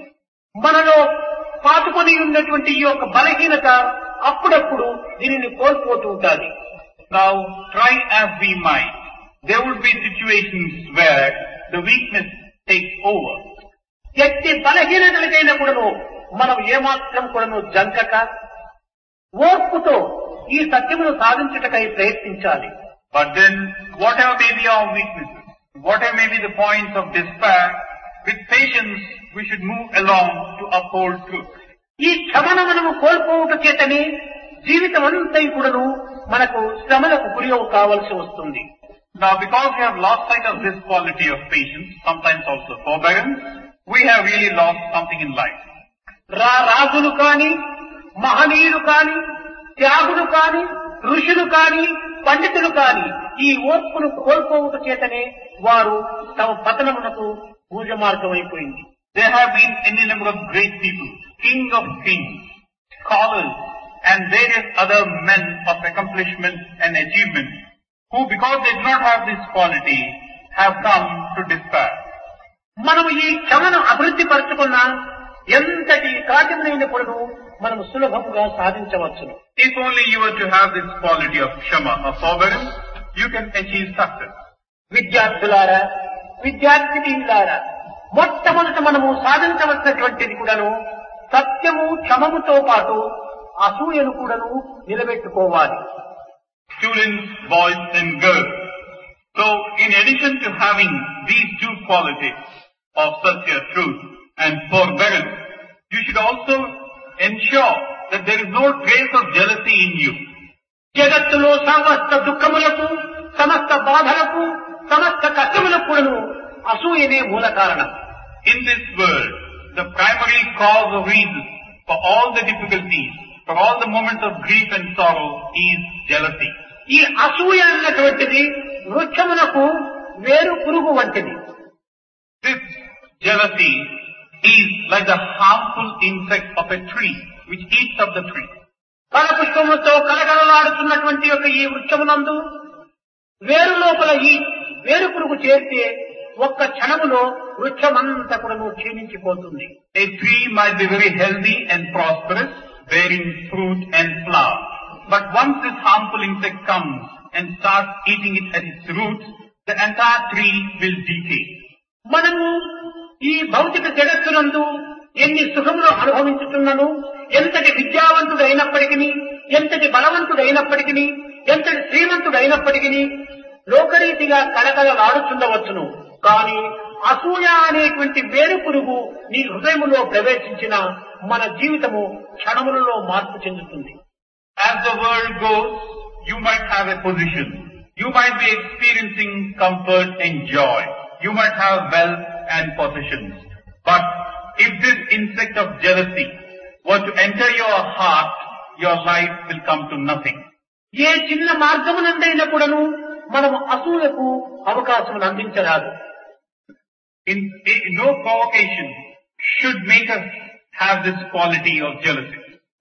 Speaker 2: మనలో పాతుకొని ఉన్నటువంటి ఈ యొక్క బలహీనత అప్పుడప్పుడు దీనిని కోల్పోతూ ఉంటుంది.
Speaker 3: Now try as we might, there would be situations where the weakness takes over.
Speaker 2: ఎట్టి బలహీనతలకైనా కూడాను మనం ఏమాత్రం కూడాను జంకక ఓర్పుతో ఈ సత్యమును సాధించుటకై ప్రయత్నించాలి.
Speaker 3: But then whatever may be our weaknesses, whatever may be the points of despair, with patience we should move along to uphold truth.
Speaker 2: ఈ క్షమను మనము కోల్పోవుట చేతనే జీవితం అంతా కూడాను మనకు శ్రమలకు గురి కావలసి వస్తుంది.
Speaker 3: Now because we have lost sight of this quality of patience, sometimes also forbearance, we have really lost something in life.
Speaker 2: రా రాజులు కాని, మహనీయులు కాని, త్యాగులు కాని, ఋషులు కాని, పండితులు కాని ఈ ఓర్పును కోల్పోవుట చేతనే వారు తమ పతనమునకు పూజ మార్గమైపోయింది.
Speaker 3: There have been any number of great people, king of kings, scholars, and various other men of accomplishment and achievement, who because they do not have this quality, have come to despair.
Speaker 2: మనం ఈ క్షమను అభివృద్ధి పరచుకున్నా ఎంతటి కార్యమునైనప్పుడు మనం సులభంగా సాధించవచ్చును.
Speaker 3: If only you were to have this quality of kshama, of forbearance, you can achieve success.
Speaker 2: విద్యార్థులారా, విద్యార్థినీలారా, మొట్టమొదట మనము సాధించవలసినటువంటిది కూడాను సత్యము, క్షమముతో పాటు అసూయను కూడాను నిలబెట్టుకోవాలి.
Speaker 3: Students, boys and girls. So in addition to having these two qualities of satya, truth and forbearance, you should also ensure that there is no trace of jealousy in you.
Speaker 2: జగత్తులో సమస్త దుఃఖములకు, సమస్త బాధలకు, సమస్త కష్టములకు కూడాను అసూయనే మూల కారణం.
Speaker 3: In this world, the primary cause of reason for all the difficulties, for all the moments of grief and sorrow is jealousy.
Speaker 2: ఈ అసూయ అన్నటువంటిది వృక్షమునకు వేరు పురుగు వంటిది.
Speaker 3: This jealousy is like the harmful insect of a tree which eats up the tree.
Speaker 2: ఫలపుష్పముతో కలకలలాడుతున్నటువంటి యొక్క ఈ వృక్షమునందు వేరు లోపల ఈ వేరు పురుగు చేరితే ఒక్క క్షణములో వృక్షమంతా కూడా క్షీణించిపోతుంది.
Speaker 3: A tree might be very healthy and prosperous, bearing fruit and flower. But once this harmful insect comes and starts eating it at its roots, the entire tree will decay.
Speaker 2: మనము ఈ భౌతిక జగత్తునందు ఎన్ని సుఖములు అనుభవించుతున్నాను, ఎంతటి విద్యావంతుడు అయినప్పటికీ, ఎంతటి బలవంతుడు అయినప్పటికీ, ఎంతటి శ్రీమంతుడు అయినప్పటికీ లోకరీతిగా కళకళలాడుతుండవచ్చును. కానీ అసూయ అనేటువంటి వేరు పురుగు నీ హృదయములో ప్రవేశించిన మన జీవితము క్షణములలో మార్పు చెందుతుంది.
Speaker 3: As the world goes, you might have a position. You might be experiencing comfort and joy. You might have wealth and possessions. But if this insect of jealousy were to enter your heart, your life will come to nothing.
Speaker 2: ఏ చిన్న మార్గమునందైనా కూడాను మనము అసూయకు అవకాశం అందించరాదు.
Speaker 3: In, in no provocation should make us have this quality of jealousy.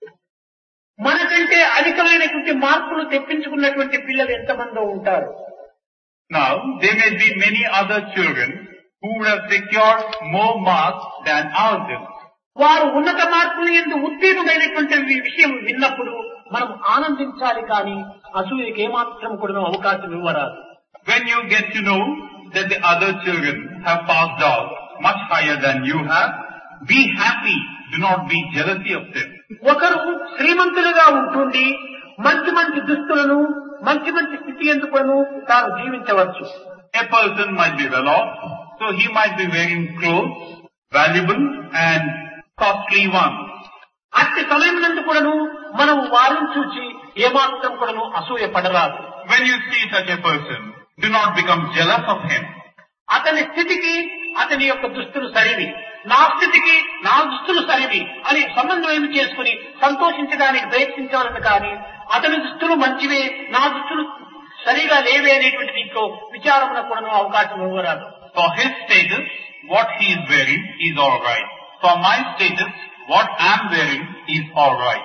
Speaker 2: మనకంటే అధికమైనటువంటి మార్పులు తెప్పించుకున్నటువంటి పిల్లలు ఎంతమందో ఉంటారు.
Speaker 3: Now, there may be many other children who would have secured more marks than ourselves.
Speaker 2: వారు ఉన్నత మార్పులు ఎందు ఉత్తీర్ణుడైనటువంటి విషయం విన్నప్పుడు మనం ఆనందించాలి, కానీ అసూయకి ఏమాత్రం కూడా అవకాశం ఇవ్వరాదు.
Speaker 3: When you get to know that the other children have passed out much higher than you have, be happy. Do not be jealousy of them.
Speaker 2: ఒకరు శ్రీమంతులుగా ఉంటుండి మంచి మంచి దుస్తులను, మంచి మంచి స్థితి ఎందుకు తాను జీవించవచ్చు.
Speaker 3: A person might be well off, so he might be wearing clothes, valuable and costly ones.
Speaker 2: అట్టి సమయమునందు కూడాను మనం వారిని చూసి ఏమాత్రం కూడాను అసూయ పడరాదు.
Speaker 3: When you see such a person, do not become jealous of him.
Speaker 2: అతని స్థితికి అతని యొక్క దుస్తులు సరివి, నా స్థితికి నా దుస్తులు సరివి అని సమన్వయం చేసుకుని సంతోషించడానికి ప్రయత్నించాలని, కానీ అతని దుస్తులు మంచివే, నా దుస్తులు సరిగా లేవే అనేటువంటి దీంట్లో విచారమున కూడా అవకాశం ఇవ్వరాదు.
Speaker 3: For his status, what he is wearing is all right. For my status, what I am wearing is all right.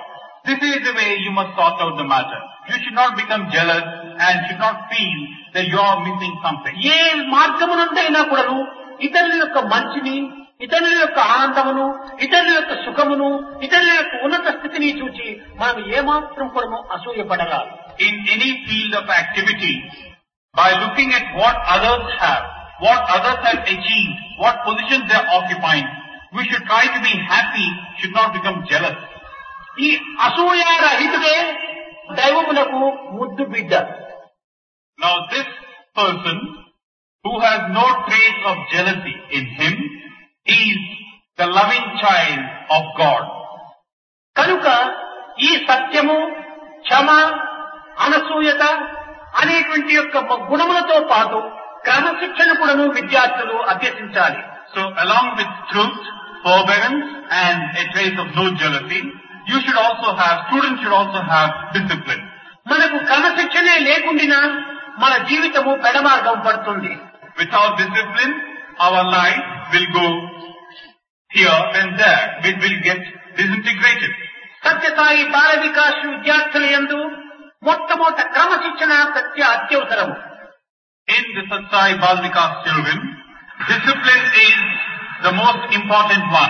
Speaker 3: This is the way you must sort out the matter. You should not become jealous and should not feel that you are missing something.
Speaker 2: ఏ మార్గమునందైనా కూడాను ఇతరుల యొక్క మంచిని, ఇతరుల యొక్క ఆనందమును, ఇతరుల యొక్క సుఖమును, ఇతరుల యొక్క ఉన్నత స్థితిని చూచి మనం ఏమాత్రం కూడాను అసూయపడరాదు.
Speaker 3: In any field of activity, by looking at what others have, what others have achieved, what positions they are occupying, we should try to be happy, should not become jealous.
Speaker 2: ఈ అసూయారహితుడే దైవమునకు ముద్దు బిడ్డ.
Speaker 3: Now this person who has no trace of jealousy in him is the loving child of God.
Speaker 2: కనుక ఈ సత్యము, క్షమ, అనసూయత అనేటువంటి యొక్క గుణములతో పాటు క్రమశిక్షణ కూడాను విద్యార్థులు అభ్యసించాలి.
Speaker 3: So along with truth, forbearance and a trace of no jealousy, you should also have, students should also have discipline.
Speaker 2: మనకు క్రమశిక్షణే లేకుండా మన జీవితము పెడమార్గం పడుతుంది.
Speaker 3: Without discipline, our life will go here and there. It will get disintegrated.
Speaker 2: Sathya Sai Bala Vikas విద్యార్థుల యందు మొట్టమొదట క్రమశిక్షణ సత్య అత్యవసరము.
Speaker 3: In the Satsai Bal Vikas children, discipline is the most important one.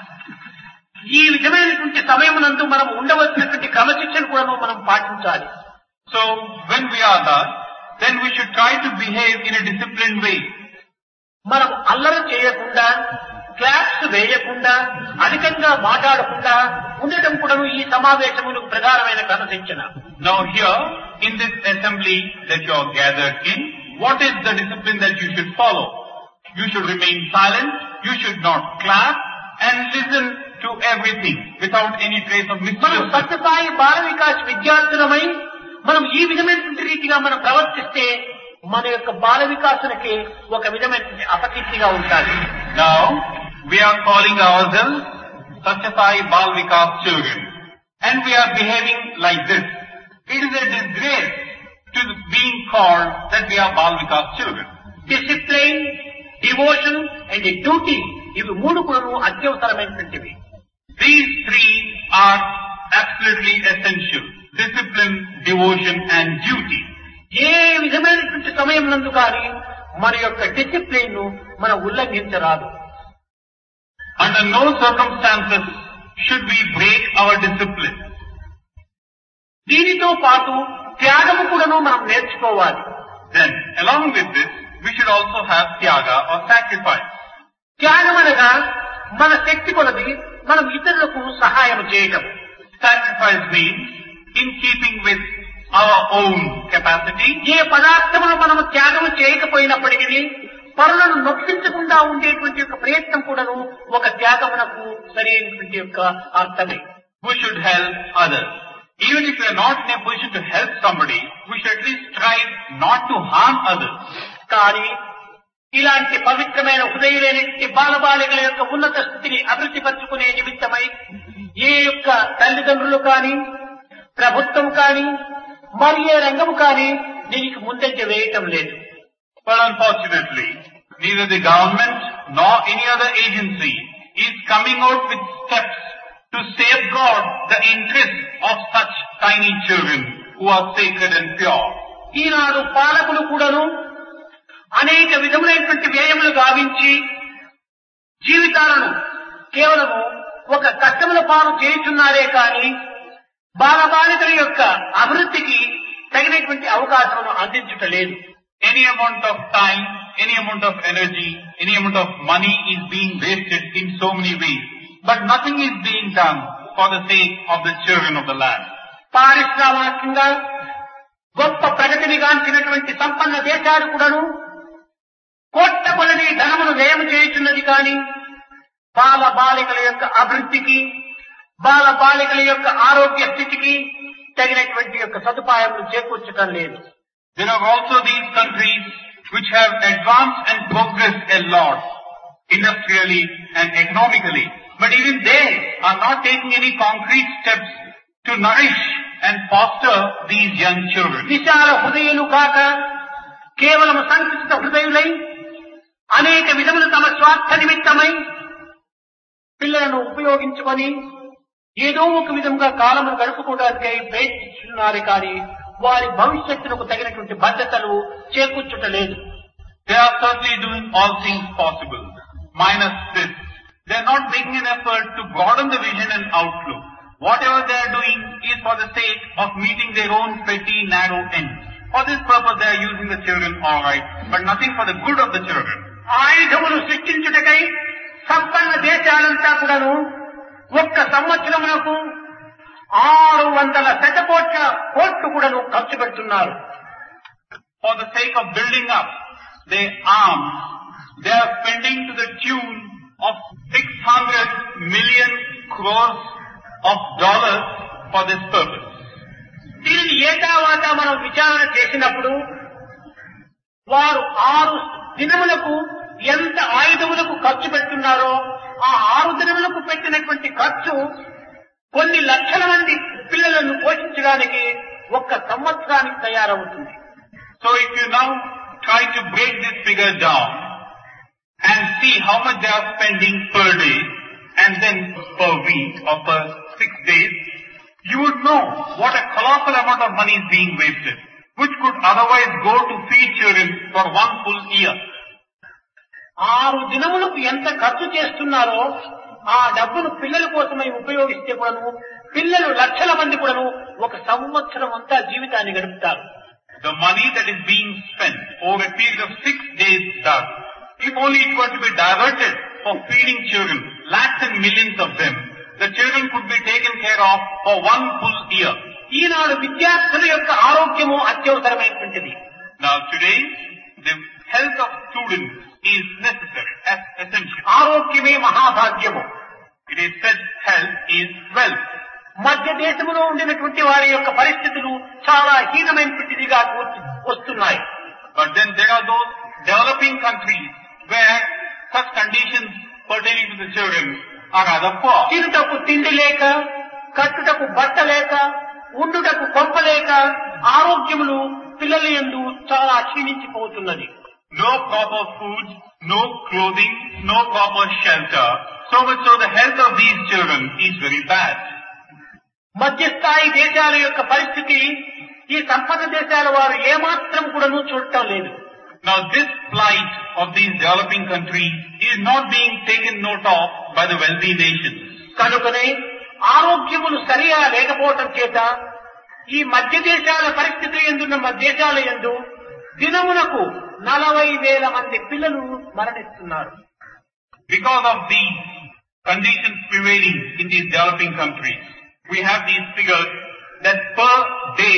Speaker 2: ఈ విధమైనటువంటి సమయమునందు మనం ఉండవలసినటువంటి క్రమశిక్షణ కూడా మనం పాటించాలి.
Speaker 3: So when we are thus, then we should try to behave in a disciplined way.
Speaker 2: మనం అల్లరి చేయకుండా, క్లాప్స్ వేయకుండా, అధికంగా మాట్లాడకుండా ఉండటం కూడా ఈ సమావేశములకు ప్రధానమైన క్రమశిక్షణ.
Speaker 3: Now here, in this assembly that you are gathered in, what is the discipline that you should follow? You should remain silent, you should not clap, and listen to everything without any trace of
Speaker 2: మనం
Speaker 3: mischief.
Speaker 2: Sathya Sai Bala Vikas విద్యార్థులమై మనం ఈ విధమైనటువంటి రీతిగా మనం ప్రవర్తిస్తే మన యొక్క బాల వికాసులకి ఒక విధమైనటువంటి అపకీర్తిగా ఉంటాయి.
Speaker 3: Now, we are calling ourselves Satyasai Bal Vikas children, and we are behaving like this. It is a disgrace to being called that we are Bal Vikas children.
Speaker 2: Discipline, devotion and duty ఇవి మూడు కూడా అత్యవసరమైనటువంటివి.
Speaker 3: These three are absolutely essential. Discipline, devotion and duty.
Speaker 2: ఏ విధమైనటువంటి సమయం నందు కానీ మన యొక్క discipline ను మనం ఉల్లంఘించరాదు.
Speaker 3: Under no circumstances should we break our discipline.
Speaker 2: దీనితో పాటు త్యాగము కూడాను మనం నేర్చుకోవాలి.
Speaker 3: Then, along with this, we should also have tyaga or sacrifice.
Speaker 2: త్యాగం అనగా మన శక్తి కొలది మనం ఇతరులకు సహాయం చేయటం.
Speaker 3: Sacrifice means in keeping with our own capacity.
Speaker 2: ఏ పదార్థమును మనము త్యాగం చేయకపోయినప్పటికీ పరులను నొప్పించకుండా ఉండేటువంటి యొక్క ప్రయత్నం కూడాను ఒక త్యాగమునకు సరైనటువంటి యొక్క అర్థమే.
Speaker 3: We should help others. Even if we are not in a position to help somebody, we should at least strive not to harm others.
Speaker 2: కానీ ఇలాంటి పవిత్రమైన హృదయులైనటువంటి బాలబాలికల యొక్క ఉన్నత స్థితిని అభివృద్ధి పరుచుకునే నిమిత్తమై ఏ యొక్క తల్లిదండ్రులు కానీ, ప్రభుత్వం కానీ, మరి ఏ రంగము కానీ దీనికి ముందంజ వేయటం లేదు.
Speaker 3: But unfortunately, neither the government nor any other agency is coming out with steps to safeguard the interests of such tiny children who are sacred and pure.
Speaker 2: ఈనాడు పాలకులు కూడాను అనేక విధములైనటువంటి వ్యయములు గావించి జీవితాలను కేవలము ఒక కష్టముల పాలు చేయుచున్నారే కానీ బాలబాలికల యొక్క అభివృద్ధికి తగినటువంటి అవకాశమును అందించుటలేదు.
Speaker 3: Any amount of time, any amount of energy, any amount of money is being wasted in so many ways. But nothing is being done for the sake of the children of the land.
Speaker 2: పారిశ్రామికంగా గొప్ప ప్రగతిని గాంచినటువంటి సంపన్న దేశాలు కూడాను కోట్ల కొలది ధనమును వ్యయం చేయుచున్నది కానీ బాల బాలికల యొక్క అభివృద్ధికి, బాల బాలికల యొక్క ఆరోగ్య స్థితికి తగినటువంటి యొక్క సదుపాయములు చేకూర్చడం లేదు.
Speaker 3: There are also these countries which have advanced and progressed a lot industrially and economically, but even they are not taking any concrete steps to nourish and foster these young children.
Speaker 2: విశాల హృదయులు కాక కేవలం సంకుచిత హృదయులై అనేక విధములు తమ స్వార్థ నిమిత్తమై పిల్లలను ఉపయోగించుకొని ఏదో ఒక విధంగా కాలమును గడుపుకోవడానికై ప్రయత్నిస్తున్నారే కానీ వారి భవిష్యత్తులకు తగినటువంటి భద్రతలు చేకూర్చుటలేదు.
Speaker 3: They are certainly doing all things possible, minus this. They are not making an effort to broaden the vision and outlook. Whatever they are doing is for the sake of meeting their own petty, narrow ends. For this purpose they are using the children all right, but nothing for the good of the children.
Speaker 2: ఆయుధములు సృష్టించుటకై సంపన్న దేశాలంతా కూడాను ఒక్క సంవత్సరమునకు ఆరు వందల శతకోట్ల కోట్లు కూడాను ఖర్చు పెడుతున్నారు.
Speaker 3: For the sake of building up their arms, they are spending to the tune of six hundred million crores of dollars for this purpose.
Speaker 2: దీనిని ఏటావాత మనం విచారణ చేసినప్పుడు వారు ఆరు దినములకు ఎంత ఆయుధములకు ఖర్చు పెడుతున్నారో ఆ ఆరు దినములకు పెట్టినటువంటి ఖర్చు కొన్ని లక్షల మంది పిల్లలను పోషించడానికి ఒక్క సంవత్సరానికి తయారవుతుంది.
Speaker 3: So if you now try to break this figure down and see how much they are spending per day and then per week or per six days, you would know what a colossal amount of money is being wasted, which could otherwise go to feed children for one full year.
Speaker 2: ఆరు దినములకు ఎంత ఖర్చు చేస్తున్నారో ఆ డబ్బును పిల్లల కోసమై ఉపయోగిస్తే కూడాను పిల్లలు లక్షల మంది కూడాను ఒక సంవత్సరం అంతా జీవితాన్ని గడుపుతారు.
Speaker 3: The money that is being spent over a period of six days does, if only it were to be diverted for feeding children, lakhs and millions of them, the children could be taken care of for one full year.
Speaker 2: ఈనాడు విద్యార్థుల యొక్క ఆరోగ్యము అత్యవసరమైనటువంటిది.
Speaker 3: Now today, the health of students is necessary, as essential.
Speaker 2: ఆరోగ్యమే మహాభాగ్యము.
Speaker 3: It is said health is wealth.
Speaker 2: మధ్య దేశంలో ఉండినటువంటి వారి యొక్క పరిస్థితులు చాలా హీనమైనటువంటిదిగా వస్తున్నాయి.
Speaker 3: But then there are those developing countries where such conditions pertaining to the children are rather poor.
Speaker 2: తినుటకు తిండి లేక, కట్టుటకు బట్ట లేక, ఉండుటకు కొంప లేక ఆరోగ్యములు పిల్లల యందు చాలా క్షీణించిపోతున్నది.
Speaker 3: No proper food, no clothing, no proper shelter. So much so the health of these children is very bad.
Speaker 2: మధ్యస్థాయి దేశాల యొక్క పరిస్థితి ఈ సంపన్న దేశాల వారు ఏమాత్రం కూడాను చూడటం లేదు.
Speaker 3: Now this plight of these developing countries is not being taken note of by the wealthy nations.
Speaker 2: కనుకనే ఆరోగ్యములు సరిగా లేకపోవటం చేత ఈ మధ్య దేశాల పరిస్థితి ఎందున్న మధ్య దేశాల యందు దినమునకు నలభై వేల మంది పిల్లలు మరణిస్తున్నారు.
Speaker 3: Because of these conditions prevailing in these developing countries, we have these figures that per day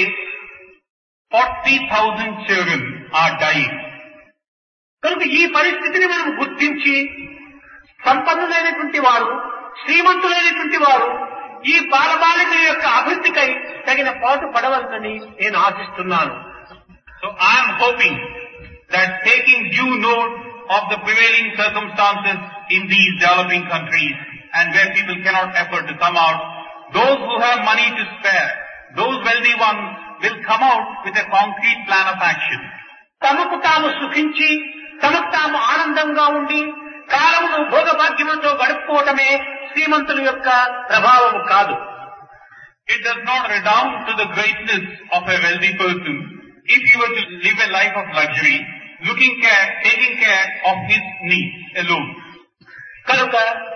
Speaker 3: forty thousand children are dying.
Speaker 2: కనుక ఈ పరిస్థితిని మనం గుర్తించి సంపన్నులైనటువంటి వారు, శ్రీమంతులైనటువంటి వారు ఈ బాలబాలికల యొక్క అభివృద్ధికై తగిన పాటు పడవలనని నేను ఆశిస్తున్నాను.
Speaker 3: So I am hoping that taking due note of the prevailing circumstances in these developing countries and where people cannot afford to come out, those who have money to spare, those wealthy ones will come out with a concrete plan of action.
Speaker 2: తమకు తాము సుఖించి తమకు తాము ఆనందంగా ఉండి కాలమును భోగభాగ్యములతో గడుపుకోవటమే శ్రీమంతుల యొక్క ప్రభావము కాదు.
Speaker 3: It does not redound to the greatness of a wealthy person if he were to live a life of luxury, looking care, taking care of his needs alone.
Speaker 2: కనుక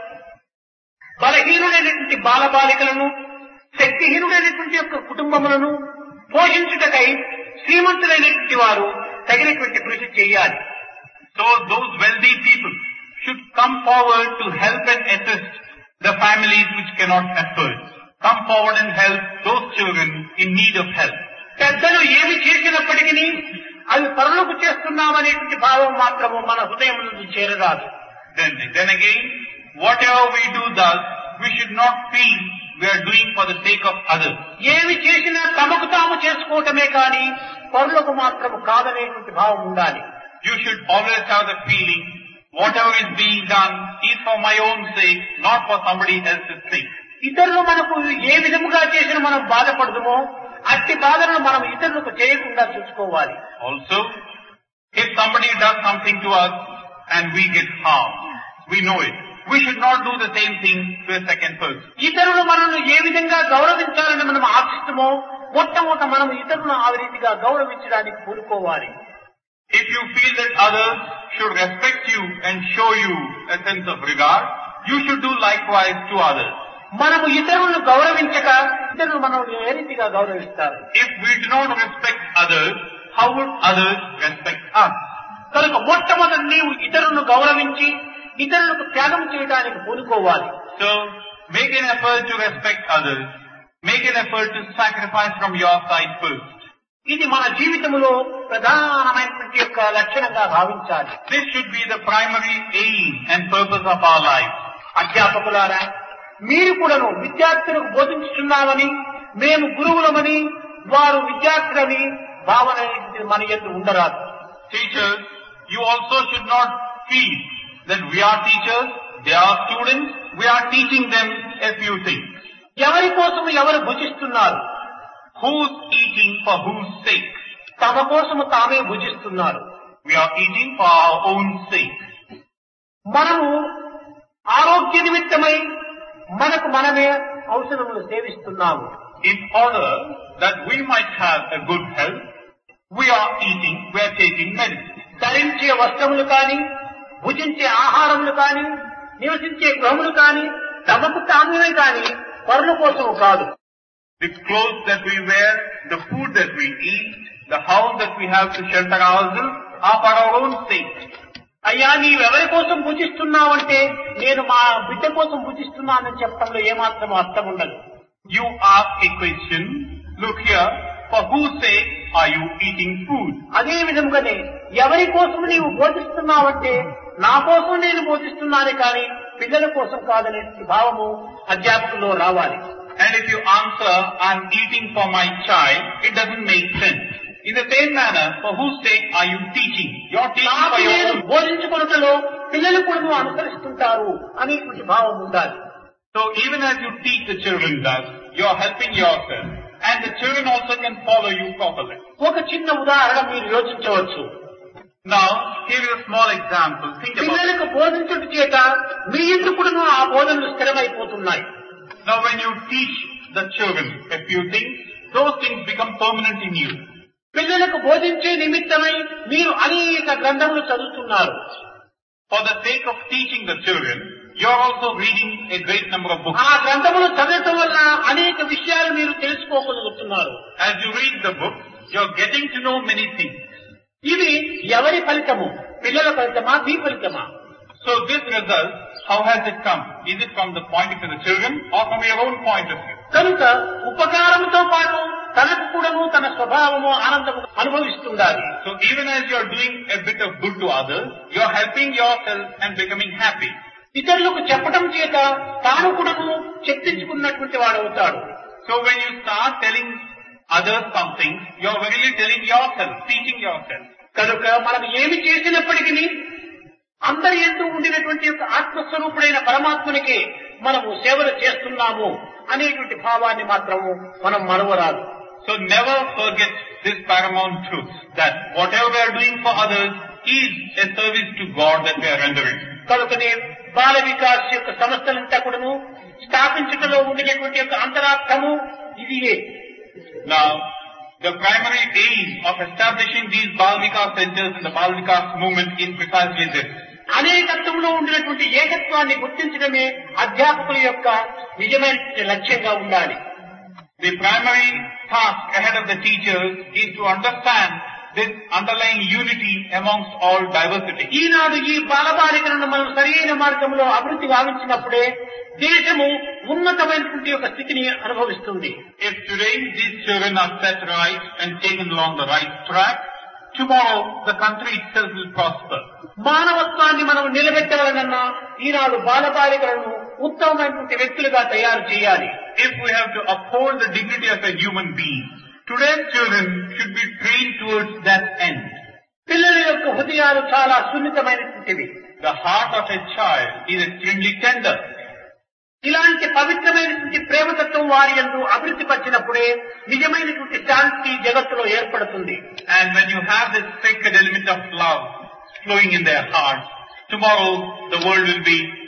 Speaker 2: బలహీనుడైనటువంటి బాలబాలికలను, శక్తిహీనుడైనటువంటి యొక్క కుటుంబములను పోషించుటకై శ్రీమంతులైనటువంటి వారు తగినటువంటి కృషి చేయాలి.
Speaker 3: So those wealthy people should come forward to help and assist the families which cannot afford. Come forward and help those children in need of help.
Speaker 2: పెద్దలు ఏమి చేసినప్పటికీ అవి పరులకు చేస్తున్నామనేటువంటి భావం మాత్రము మన హృదయం నుండి చేరరాదు.
Speaker 3: Then, then again, whatever we do thus, we should not feel we are doing for the sake of others.
Speaker 2: ఏమి చేసినా తమకు తాము చేసుకోవటమే కానీ పరులకు మాత్రము కాదనేటువంటి భావం ఉండాలి.
Speaker 3: You should always have the feeling, whatever is being done is for my own sake, not for somebody else's sake.
Speaker 2: ఇతరులు మనకు ఏ విధముగా చేసిన మనం బాధపడదుమో అట్టి బాధలను మనం ఇతరులకు చేయకుండా చూసుకోవాలి.
Speaker 3: Also, if somebody does something to us and we get harmed, we know it. we should not do the same thing to a second person.
Speaker 2: ఇతరులు మనల్ని ఏ విధంగా గౌరవించాలని మనం ఆశిస్తామో మొట్టమొదట మనం ఇతరులను ఆ రీతిగా గౌరవించడానికి పూనుకోవాలి.
Speaker 3: If you feel that others should respect you and show you a sense of regard, you should do likewise to others.
Speaker 2: మనము ఇతరులను గౌరవించక ఇతరులు మనల్ని ఏ రీతిగా గౌరవిస్తారు?
Speaker 3: If we do not respect others, how would others respect us?
Speaker 2: కనుక మొట్టమొదటి నీవు ఇతరులను గౌరవించి ఇతరులకు త్యాగం చేయడానికి పూనుకోవాలి.
Speaker 3: So, make an effort to respect others. Make an effort to sacrifice from your side first.
Speaker 2: ఇది మన జీవితంలో ప్రధానమైనటువంటి యొక్క లక్షణంగా భావించాలి.
Speaker 3: This should be the primary aim and purpose of our life.
Speaker 2: అధ్యాపకులారా, మీరు కూడాను విద్యార్థులకు బోధించుతున్నామని మేము గురువులమని వారు విద్యార్థులని భావన మన యందు ఉండరాదు.
Speaker 3: Teachers, you also should not feel that we are teachers, they are students, we are teaching them a few things.
Speaker 2: ఎవరి కోసం ఎవరు భుజిస్తున్నారు?
Speaker 3: Who's eating for whose sake?
Speaker 2: తమ కోసం తామే భుజిస్తున్నారు.
Speaker 3: We are eating for our own sake.
Speaker 2: మనము ఆరోగ్య నిమిత్తమై మనకు మనమే ఔషధములు సేవిస్తున్నాము.
Speaker 3: In order that we might have a good health, we are eating, we are taking medicine.
Speaker 2: ధరించే వస్త్రములు కాని, భుజించే ఆహారములు కాని, నివసించే గృహములు కాని తమకు తామే కాని పరుల కోసం కాదు.
Speaker 3: The clothes that we wear, the food that we eat, the house that we have to shelter ourselves are for our own sake.
Speaker 2: అయ్యా, నీవెవరి కోసం భుజిస్తున్నావంటే నేను మా బిడ్డ కోసం భుజిస్తున్నానని చెప్పడంలో ఏమాత్రం అర్థం ఉండదు.
Speaker 3: You ask a question, look here, for whose sake are you eating food?
Speaker 2: అదే విధంగానే ఎవరి కోసం నీవు బోధిస్తున్నావంటే నా కోసం నేను బోధిస్తున్నానే కానీ పిల్లల కోసం కాదనే భావము అధ్యాపకుల్లో రావాలి.
Speaker 3: And if you answer, I'm eating for my child, it doesn't make sense. In the same manner, for whose sake are you teaching? You're teaching for your own.
Speaker 2: బోధించుకొనుటలో పిల్లలు కూడా అనుసరిస్తుంటారు అనేటువంటి భావం ఉండాలి.
Speaker 3: So even as you teach the children thus, you're helping yourself. And the children also can follow you properly.
Speaker 2: ఒక చిన్న ఉదాహరణ మీరు యోచించవచ్చు.
Speaker 3: Now, here is a small example. Think about it.
Speaker 2: పిల్లలకు బోధించడం చేత మీ ఇంటి కూడా ఆ బోధనలు స్థిరమైపోతున్నాయి.
Speaker 3: Now when you teach the children a few things, those things become permanent in you.
Speaker 2: పిల్లలకు బోధించే నిమిత్తమై మీరు అనేక గ్రంథములు చదువుతున్నారు.
Speaker 3: For the sake of teaching the children, you are also reading a great number of books.
Speaker 2: ఆ గ్రంథములు చదవటం వల్ల అనేక విషయాలు మీరు తెలుసుకోగలుగుతున్నారు.
Speaker 3: As you read the book, you are getting to know many things.
Speaker 2: ఇది ఎవరి ఫలితము? పిల్లల ఫలితమా, మీ ఫలితమా?
Speaker 3: So this result, how has it come? Is it from the point of view of the children or from your own point of view?
Speaker 2: కనుక ఉపకారముతో పాటు తనకు కూడాను తన స్వభావము ఆనందము అనుభవిస్తుండాలి.
Speaker 3: So even as you are doing a bit of good to others, you are helping yourself and becoming happy.
Speaker 2: ఇతరులకు చెప్పడం చేత తాను కూడాను శక్తించుకున్నటువంటి వాడు అవుతాడు.
Speaker 3: So when you start telling others something, you are really telling yourself, teaching yourself.
Speaker 2: కనుక మనం ఏమి చేసినప్పటికీ అందరి యందు ఉండినటువంటి యొక్క ఆత్మస్వరూపుడైన పరమాత్మనికి మనము సేవలు చేస్తున్నాము అనేటువంటి భావాన్ని మాత్రము మనం మరవరాదు.
Speaker 3: So never forget this paramount truth, that whatever we are doing for others is a service to God that we are rendering.
Speaker 2: కనుకనే బాల వికాస్ యొక్క సంస్థలంతా కూడాను స్థాపించటంలో ఉండినటువంటి యొక్క అంతరార్థము ఇదియే.
Speaker 3: Now, the primary aim of establishing these Bal Vikas centers in the Bal Vikas movement is precisely this.
Speaker 2: అనేకత్వంలో ఉండినటువంటి ఏకత్వాన్ని గుర్తించడమే అధ్యాపకుల యొక్క నిజమైన లక్ష్యంగా ఉండాలి.
Speaker 3: The primary task ahead of the teachers is to understand this underlying unity amongst all diversity.
Speaker 2: ఈనాడు ఈ బాలబాలికలను మనం సరైన మార్గంలో అభివృద్ధి గావించినప్పుడే దేశము ఉన్నతమైనటువంటి యొక్క స్థితిని అనుభవిస్తుంది.
Speaker 3: If today these children are set right and taken along the right track, tomorrow the country itself will prosper.
Speaker 2: మానవత్వాన్ని మనం నిలబెట్టవాలన్నా ఈనాడు బాలబాలికలను ఉత్తమమైనటువంటి వ్యక్తులుగా తయారు చేయాలి.
Speaker 3: If we have to uphold the dignity of a human being, today's children should be trained towards that end.
Speaker 2: పిల్లల యొక్క హృదయాలు చాలా సున్నితమైనటువంటివి.
Speaker 3: The heart of a child is extremely tender.
Speaker 2: ఇలాంటి పవిత్రమైనటువంటి ప్రేమతత్వం వారి యందు అభివృద్ధి పరిచినప్పుడే నిజమైనటువంటి శాంతి జగత్తులో ఏర్పడుతుంది.
Speaker 3: And when you have this sacred element of love flowing in their hearts, tomorrow the world will be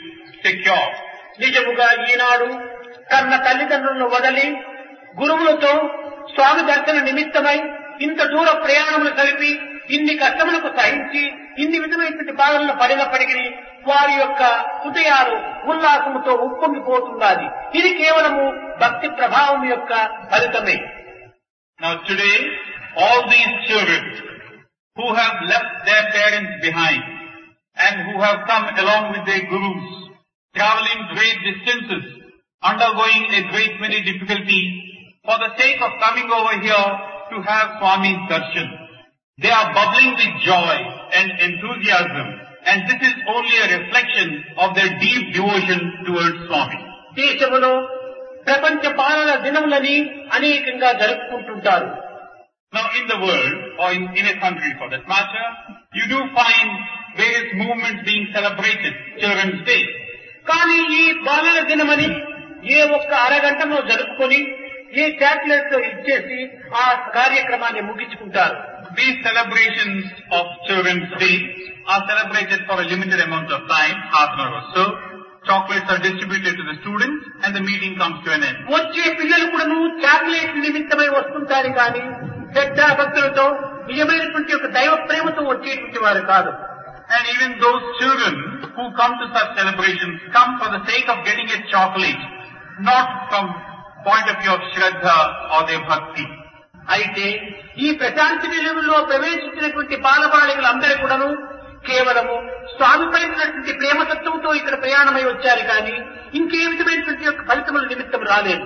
Speaker 3: secure.
Speaker 2: నిజముగా ఈనాడు కన్న తల్లిదండ్రులను వదలి గురువులతో స్వామి దర్శన నిమిత్తమై ఇంత దూర ప్రయాణములు కలిపి ఇన్ని కష్టములకు సహించి ఇన్ని విధమైనటువంటి బాధలను పడినప్పటికీ వారి యొక్క హృదయాలు ఉల్లాసముతో ఉప్పొంగిపోతున్నది. ఇది కేవలము భక్తి ప్రభావం యొక్క ఫలితమే.
Speaker 3: Now today, all these children who have left their parents behind and who have come along with their gurus, traveling great distances, undergoing a great many difficulties, for the sake of coming over here to have Swami's darshan. They are bubbling with joy and enthusiasm, and this is only a reflection of their deep devotion towards Swami.
Speaker 2: దేశములో ప్రపంచ పాలన దినములని అనేకంగా జరుపుకుంటుంటారు.
Speaker 3: Now in the world, or in, in a country for that matter, you do find various movements being celebrated, Children's Day.
Speaker 2: కానీ ఈ బాలల దినమని ఏ ఒక్క అరగంటలో జరుపుకొని ఏ చాక్లెట్స్ ఇచ్చేసి ఆ కార్యక్రమాన్ని ముగించుకుంటారు.
Speaker 3: These celebrations of Children's Day are celebrated for a limited amount of time, half an hour or so. Chocolates are distributed to the students and the meeting comes to an end.
Speaker 2: వచ్చే పిల్లలు కూడాను chocolate నిమిత్తమై వస్తుంటారు కానీ శ్రద్ధా భక్తులతో నిజమైనటువంటి ఒక దైవ ప్రేమతో వచ్చేటువంటి వారు కాదు.
Speaker 3: And even those children who come to such celebrations come for the sake of getting a chocolate, not from point of view of Shraddha or their bhakti.
Speaker 2: అయితే ఈ ప్రశాంతి నిలయంలో ప్రవేశించినటువంటి బాలబాలికలందరూ కూడాను కేవలము స్వామిపై ఉన్నటువంటి ప్రేమతత్వంతో ఇక్కడ ప్రయాణమై వచ్చారు కానీ ఇంకే విధమైనటువంటి యొక్క ఫలితముల నిమిత్తం రాలేదు.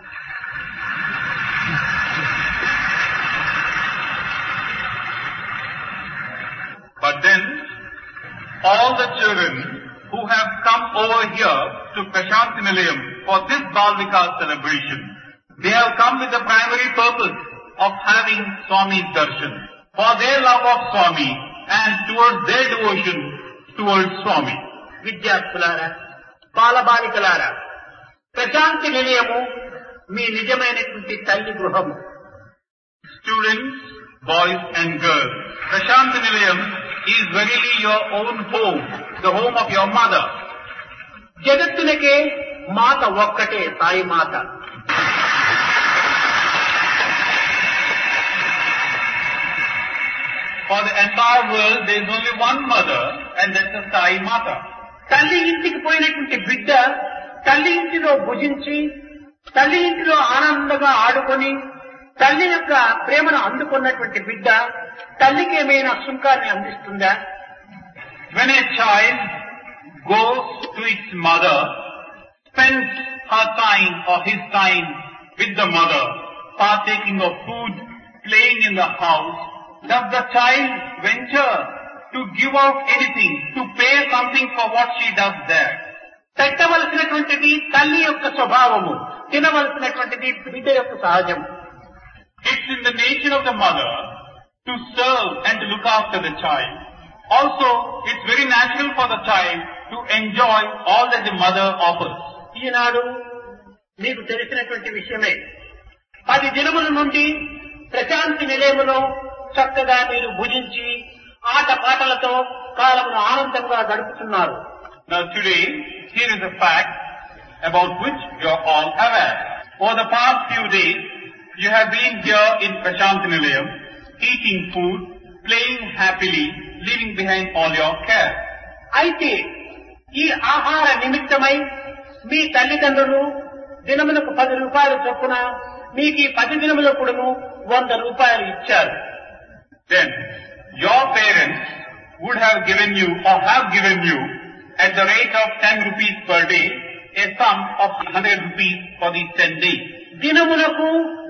Speaker 3: But then all the children who have come over here to Prashanti Nilayam for this Bal Vikas celebration, they have come with the primary purpose of having Swami's darshan, for their love of Swami and towards their devotion towards Swami.
Speaker 2: విద్యార్థులారా, బాలబాలికలారా, ప్రశాంతి నిలయము మీ నిజమైనటువంటి తల్లి గృహము.
Speaker 3: Students, boys and girls, Prashanti Nilayam is verily your own home, the home of your mother.
Speaker 2: జగత్తునకే మాత ఒక్కటే, సాయి మాత.
Speaker 3: For the entire world, there is only one mother, and that's the Sai Mata.
Speaker 2: తల్లి ఇంటికి పోయినటువంటి బిడ్డ తల్లి ఇంటిలో భుజించి తల్లి ఇంటిలో ఆనందంగా ఆడుకొని తల్లి యొక్క ప్రేమను అందుకున్నటువంటి బిడ్డ తల్లికి ఏమైనా సుఖాన్ని అందిస్తుందా?
Speaker 3: When a child goes to its mother, spends her time or his time with the mother, partaking of food, playing in the house, does the child venture to give out anything, to pay something for what she does there? పెట్టవలసినటువంటిది తల్లి యొక్క స్వభావము, తినవలసినటువంటిది బిడ్డ యొక్క సహజం. It's in the nature of the mother to serve and to look after the child. Also, it's very natural for the child to enjoy all that the mother offers.
Speaker 2: ఈనాడు మీకు తెలిసినటువంటి విషయమే, పది దినముల నుండి ప్రశాంతి నిలయములో చక్కగా మీరు భుజించి ఆట పాటలతో కాలమును ఆనందంగా గడుపుతున్నారు.
Speaker 3: Now today, here is a fact about which you are all aware. Over the past few days, you have been here in Prashanti Nilayam, eating food, playing happily, leaving behind all your care.
Speaker 2: అయితే ఈ ఆహార నిమిత్తమై మీ తల్లిదండ్రులు దినములకు పది రూపాయలు చొప్పున మీకు ఈ పది దినముల కూడాను వంద రూపాయలు ఇచ్చారు.
Speaker 3: Then, your parents would have given you or have given you at the rate of ten rupees per day, a sum of one hundred rupees for these ten days.
Speaker 2: దినములకు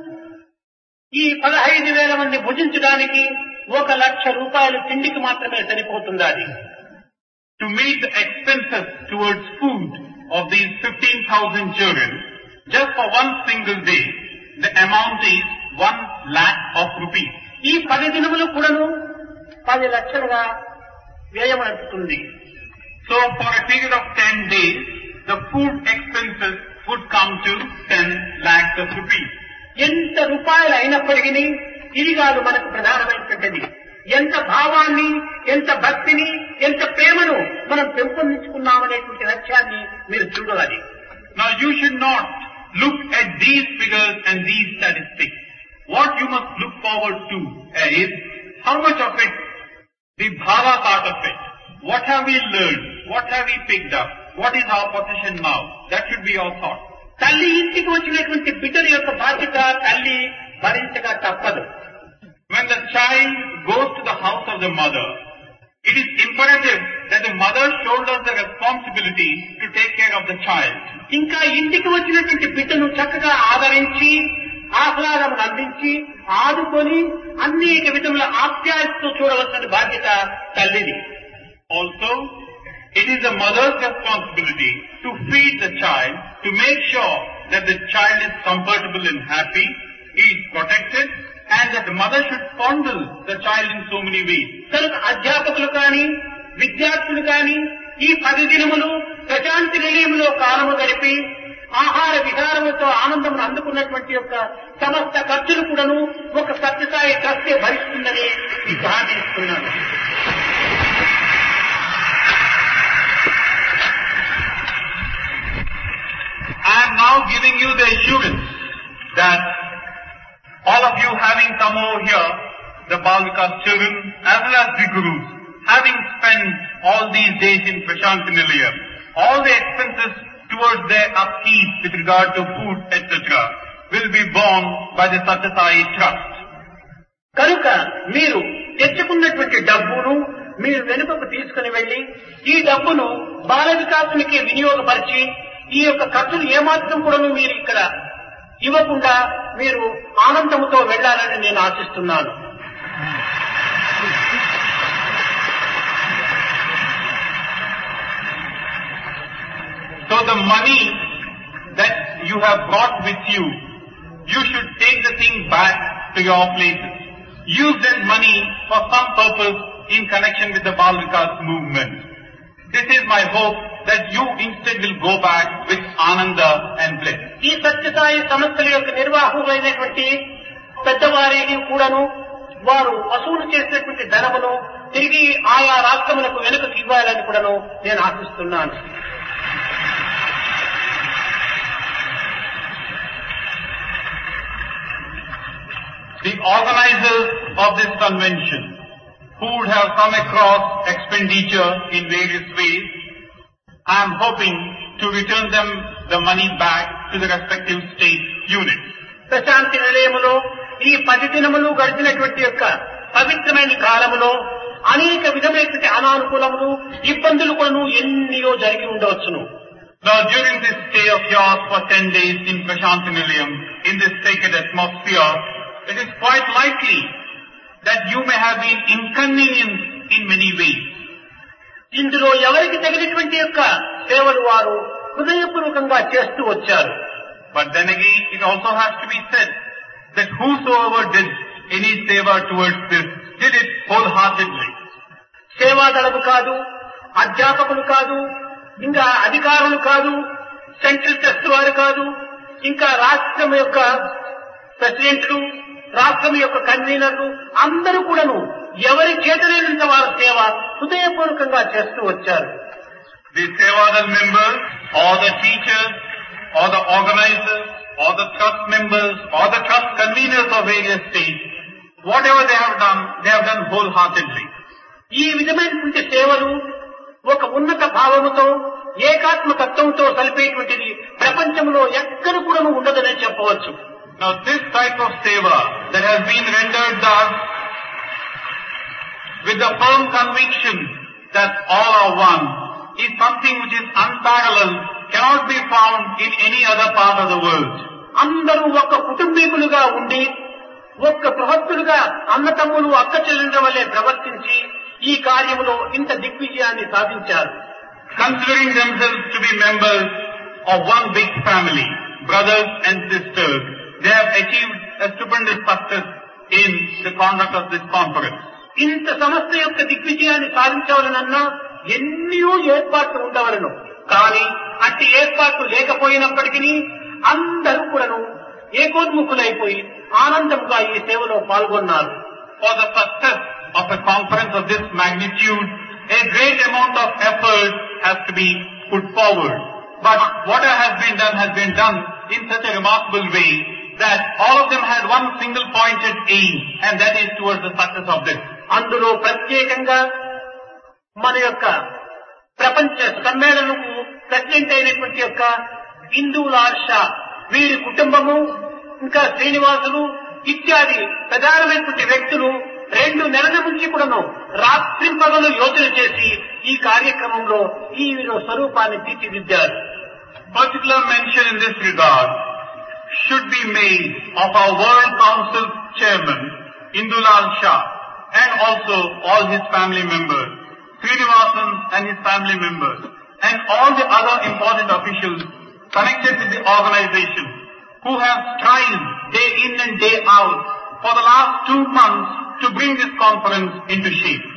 Speaker 2: ఈ పదహైదు వేల మంది భుజించడానికి ఒక లక్ష రూపాయలు తిండికి మాత్రమే సరిపోతుంది.
Speaker 3: To meet the expenses towards food of these fifteen thousand children, just for one single day, the amount is one lakh of rupees.
Speaker 2: ఈ పది దినములు కూడాను పది లక్షలుగా వ్యయం అవుతుంది.
Speaker 3: So for a period of ten days, the food expenses would come to ten lakhs of rupees.
Speaker 2: ఎంత రూపాయలు అయినప్పటికీ ఇది కాదు మనకు ప్రధానమైనటువంటిది. ఎంత భావాన్ని, ఎంత భక్తిని ఎంత ప్రేమను మనం పెంపొందించుకున్నామనేటువంటి లక్ష్యాన్ని మీరు చూడాలి.
Speaker 3: Now you should not look at these figures and these statistics. What you must look forward to is how much of it, the bhava part of it. What have we learned? What have we picked up? What is our position now? That should be our thought.
Speaker 2: తల్లి ఇంటికి వచ్చినటువంటి బిడ్డల యొక్క బాధ్యత తల్లి భరించక తప్పదు.
Speaker 3: When the child goes to the house of the mother, it is imperative that the mother shoulders the responsibility to take care of the child.
Speaker 2: ఇంకా ఇంటికి వచ్చినటువంటి బిడ్డను చక్కగా ఆదరించి ఆహ్లాదం అందించి ఆదుకొని అనేక విధముల ఆప్యాయతతో చూడవలసిన బాధ్యత తల్లిది.
Speaker 3: Also, it is the mother's responsibility to feed the child, to make sure that the child is comfortable and happy, is protected, and that the mother should fondle the child in so many ways.
Speaker 2: కనుక అధ్యాపకులు కానీ విద్యార్థులు కానీ ఈ పది దినములు ప్రశాంతి నిలయంలో కాలము గడిపి ఆహార విహారములతో ఆనందం అందుకున్నటువంటి యొక్క సమస్త ఖర్చులు కూడాను ఒక సత్యసాయి ట్రస్టే భరిస్తుందని ఈ హామీ ఇస్తున్నాను.
Speaker 3: I am now giving you the assurance that all of you having come over here, the Bal Vikas children as well as the Gurus, having spent all these days in Prashanti Nilayam, all the expenses towards their upkeep with regard to food, et cetera, will be borne by the Satyasai Trust.
Speaker 2: కనుక మీరు తెచ్చుకున్నటువంటి డబ్బును మీరు వెనుకకు తీసుకుని వెళ్లి ఈ డబ్బును బాల వికాసానికి వినియోగపరిచి ఈ యొక్క ఖర్చులు ఏమాత్రం కూడా మీరు ఇక్కడ ఇవ్వకుండా మీరు ఆనందముతో వెళ్లాలని నేను ఆశిస్తున్నాను.
Speaker 3: So the money that you have brought with you, you should take the thing back to your places. Use that money for some purpose in connection with the Bal Vikas movement. This is my hope that you instead will go back with Ananda and bliss.
Speaker 2: ఈ సత్యసాయి సంస్థల యొక్క నిర్వాహకులైనటువంటి పెద్దవారిని కూడాను వారు వసూలు చేసేటువంటి ధనమును తిరిగి ఆయా రాష్ట్రములకు వెనుకకు ఇవ్వాలని కూడాను నేను ఆశిస్తున్నాను.
Speaker 3: The organizers of this convention, who would have come across expenditure in various ways, I am hoping to return them the money back to the respective state units.
Speaker 2: Prashanti నిలయములో ఈ పది దినములు గడిచినటువంటి యొక్క పవిత్రమైన కాలములో అనేక విధమైనటువంటి అనానుకూలములు ఇబ్బందులు కూడాను ఎన్నో జరిగి ఉండవచ్చును.
Speaker 3: Now during this stay of yours for ten days in Prashanti Nilayam, in this sacred atmosphere, it is quite likely that you may have been inconvenienced in many ways.
Speaker 2: ఇందులో ఎవరికి తగినటువంటి యొక్క సేవలు వారు హృదయపూర్వకంగా చేస్తూ వచ్చారు.
Speaker 3: But then again, it also has to be said that whosoever did any seva towards this, did it wholeheartedly.
Speaker 2: సేవాదళము కాదు, అధ్యాపకులు కాదు, ఇంకా అధికారులు కాదు, సెంట్రల్ ట్రస్ట్ వారు కాదు, ఇంకా రాష్ట్రం యొక్క ప్రెసిడెంట్లు, రాష్ట్రం యొక్క కన్వీనర్లు అందరూ కూడాను ఎవరి చేతనైనంత వారి సేవ హృదయపూర్వకంగా చేస్తూ వచ్చారు.
Speaker 3: The Sevadal members, or the teachers, or the organizers, or the trust members, or the trust conveners of various states, whatever they have done, they have done wholeheartedly.
Speaker 2: ఈ విధమైనటువంటి సేవలు ఒక ఉన్నత భావముతో ఏకాత్మ తత్వంతో కలిపేటువంటిది ప్రపంచంలో ఎక్కడ కూడా ఉండదని చెప్పవచ్చు.
Speaker 3: Now this type of seva that has been rendered thus with the firm conviction that all are one is something which is unparalleled, cannot be found in any other part of the world.
Speaker 2: అందరూ ఒక కుటుంబీకులుగా ఉండి ఒక్క బృహత్తులుగా అన్నతమ్ములు అక్క చెల్లెళ్ళ వల్లే ప్రవర్తించి ఈ కార్యములో ఇంత దిగ్విజయాన్ని సాధించారు.
Speaker 3: Considering themselves to be members of one big family, brothers and sisters, they have achieved a stupendous success in the conduct of this conference.
Speaker 2: ఇంత సంస్థ యొక్క దిగ్విజయాన్ని సాధించవలనన్నా ఎన్నో ఏర్పాట్లు ఉండవలను. కానీ అట్టి ఏర్పాట్లు లేకపోయినప్పటికీ అందరూ కూడాను ఏకోన్ముఖులైపోయి ఆనందంగా ఈ సేవలో పాల్గొన్నారు.
Speaker 3: For the success of a conference of this magnitude, a great amount of effort has to be put forward. But whatever has been done has been done in such a remarkable way that all of them had one single pointed aim, and that is towards the success of this.
Speaker 2: అందులో ప్రత్యేకంగా మన యొక్క ప్రపంచ సమ్మేళనకు president అయినటువంటి యొక్క ఇందూలాల్ షా, వీరి కుటుంబము, ఇంకా శ్రీనివాసులు ఇత్యాది ప్రధానమైనటువంటి వ్యక్తులు రెండు నెలల నుంచి కూడాను రాత్రింపగలు యోచన చేసి ఈ కార్యక్రమంలో ఈ స్వరూపాన్ని తీర్చిదిద్దారు.
Speaker 3: Particular mention in this regard should be made of our World Council Chairman Indulal Shah and also all his family members, Srinivasan and his family members, and all the other important officials connected with the organization who have strived day in and day out for the last two months to bring this conference into shape.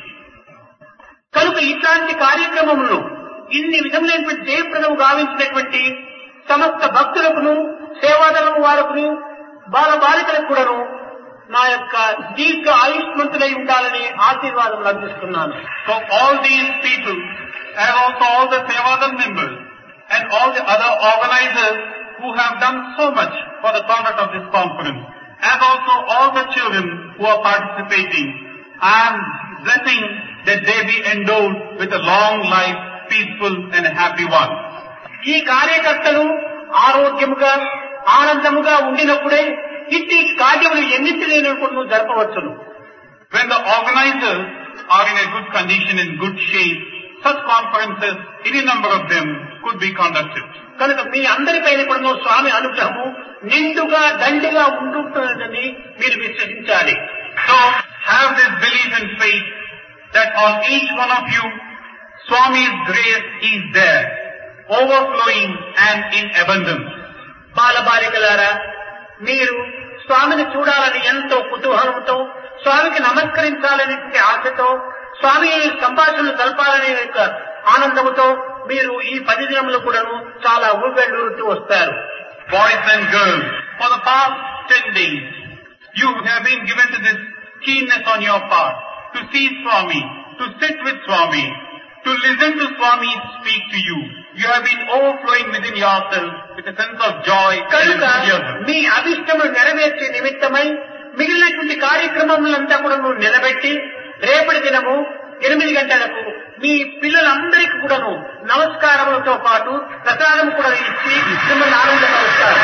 Speaker 2: కనుక ఇట్లాంటి కార్యక్రమంలో ఇన్ని విధములైనటువంటి జయప్రదము గావించినటువంటి సమస్త భక్తులకును సేవాదళం వారకును బాల బాలికలకు కూడాను నా యొక్క దీర్ఘ ఆయుష్మంతులై ఉండాలని ఆశీర్వాదములు అందిస్తున్నాను.
Speaker 3: So all these people and also all the Sevadal members and all the other organizers who have done so much for the conduct of this conference, and also all the children who are participating, I am blessing that they be endowed with a long life, peaceful and a happy one.
Speaker 2: ఈ కార్యకర్తలు ఆరోగ్యముగా ఆనందముగా ఉండినప్పుడే ఇట్టి కార్యములు ఎన్నింటినైనా కూడా జరపవచ్చును.
Speaker 3: When the organizers are in a good condition, in good shape, such conferences, any number of them, could be conducted.
Speaker 2: కనుక మీ అందరిపైన కూడా స్వామి అనుగ్రహము నిండుగా దండిగా ఉంటుందని మీరు విశ్వసించాలి.
Speaker 3: So have this belief and faith that on each one of you, Swami's grace is there, overflowing and in abundance.
Speaker 2: బాలబాలికలారా, మీరు స్వామిని చూడాలని ఎంతో కుతూహలంతో, స్వామికి నమస్కరించాలనే ఆశతో, స్వామి సంభాషణలు కలపాలనే యొక్క ఆనందంతో మీరు ఈ పది దినములు కూడాను చాలా ఊగళ్ళూరుతూ వస్తారు.
Speaker 3: Boys and girls, for the past ten days, you have been given to this keenness on your part to see Swami, to sit with Swami, to listen to Swami speak to you. You have been overflowing within yourself with a sense of joy and enthusiasm.
Speaker 2: మీ అభిష్టములు నెరవేర్చే నిమిత్తమై మిగిలినటువంటి కార్యక్రమములంతా కూడా నిలబెట్టి రేపటి దినము ఎనిమిది గంటలకు మీ పిల్లలందరికీ కూడాను నమస్కారములతో పాటు ప్రసాదం కూడా ఇచ్చి మిమ్మల్ని ఆనందపరుస్తారు.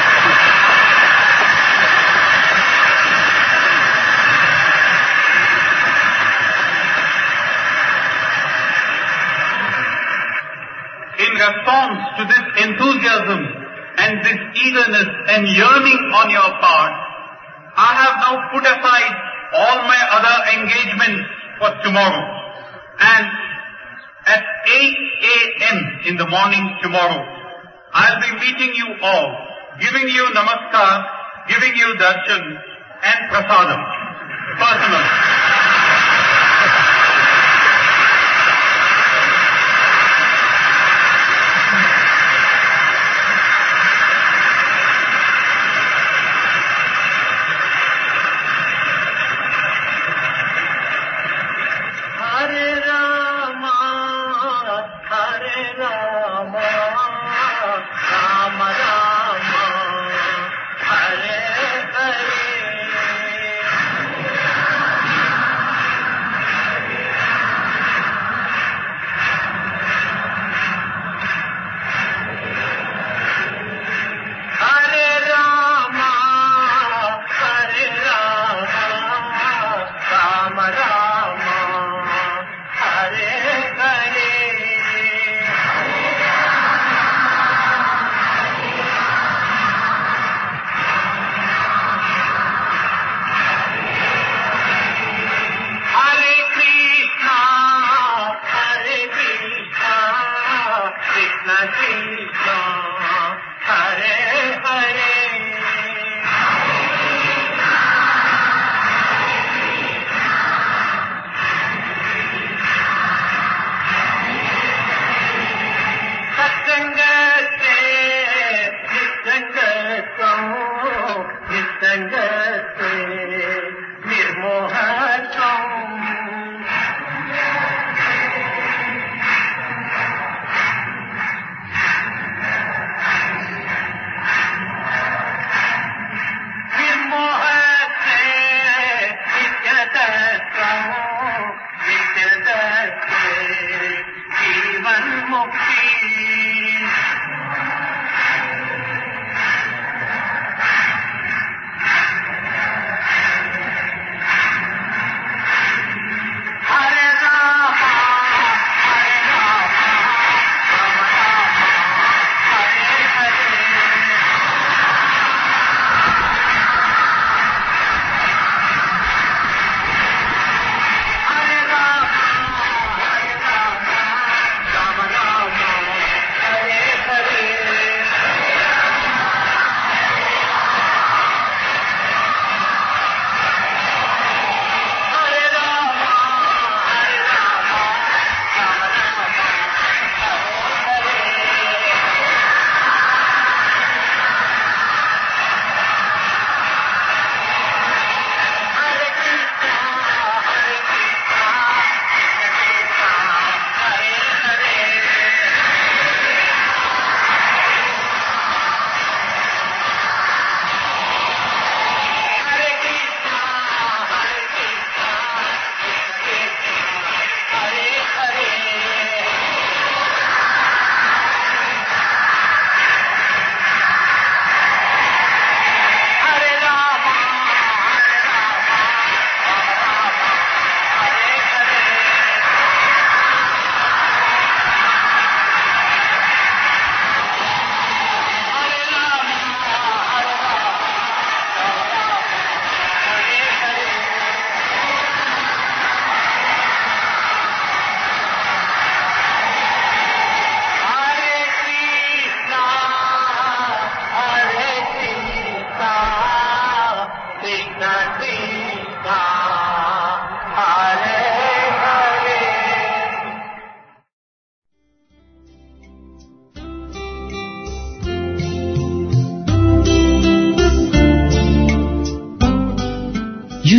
Speaker 3: In response to this enthusiasm and this eagerness and yearning on your part, I have now put aside all my other engagements for tomorrow. And at eight a.m. in the morning tomorrow, I'll be meeting you all, giving you namaskar, giving you darshan and prasadam, personal.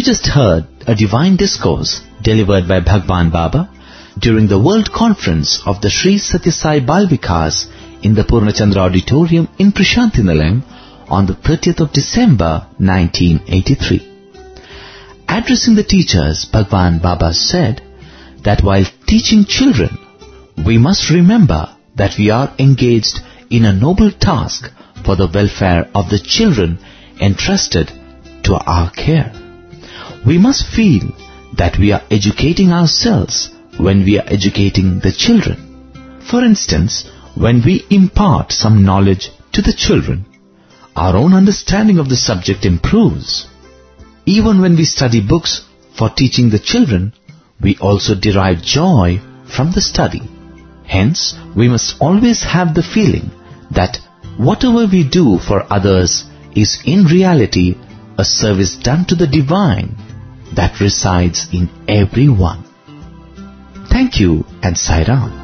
Speaker 1: just heard a divine discourse delivered by Bhagwan Baba during the World Conference of the Sri Satya Sai Bal Vikas in the Purnachandra Auditorium in Prasanthi on the thirtieth of December nineteen eighty-three. Addressing the teachers, Bhagwan Baba said that while teaching children, we must remember that we are engaged in a noble task for the welfare of the children entrusted to our care. We must feel that we are educating ourselves when we are educating the children. For instance, when we impart some knowledge to the children, our own understanding of the subject improves. Even when we study books for teaching the children, we also derive joy from the study. Hence, we must always have the feeling that whatever we do for others is in reality a service done to the divine that resides in everyone. Thank you and Sai Ram.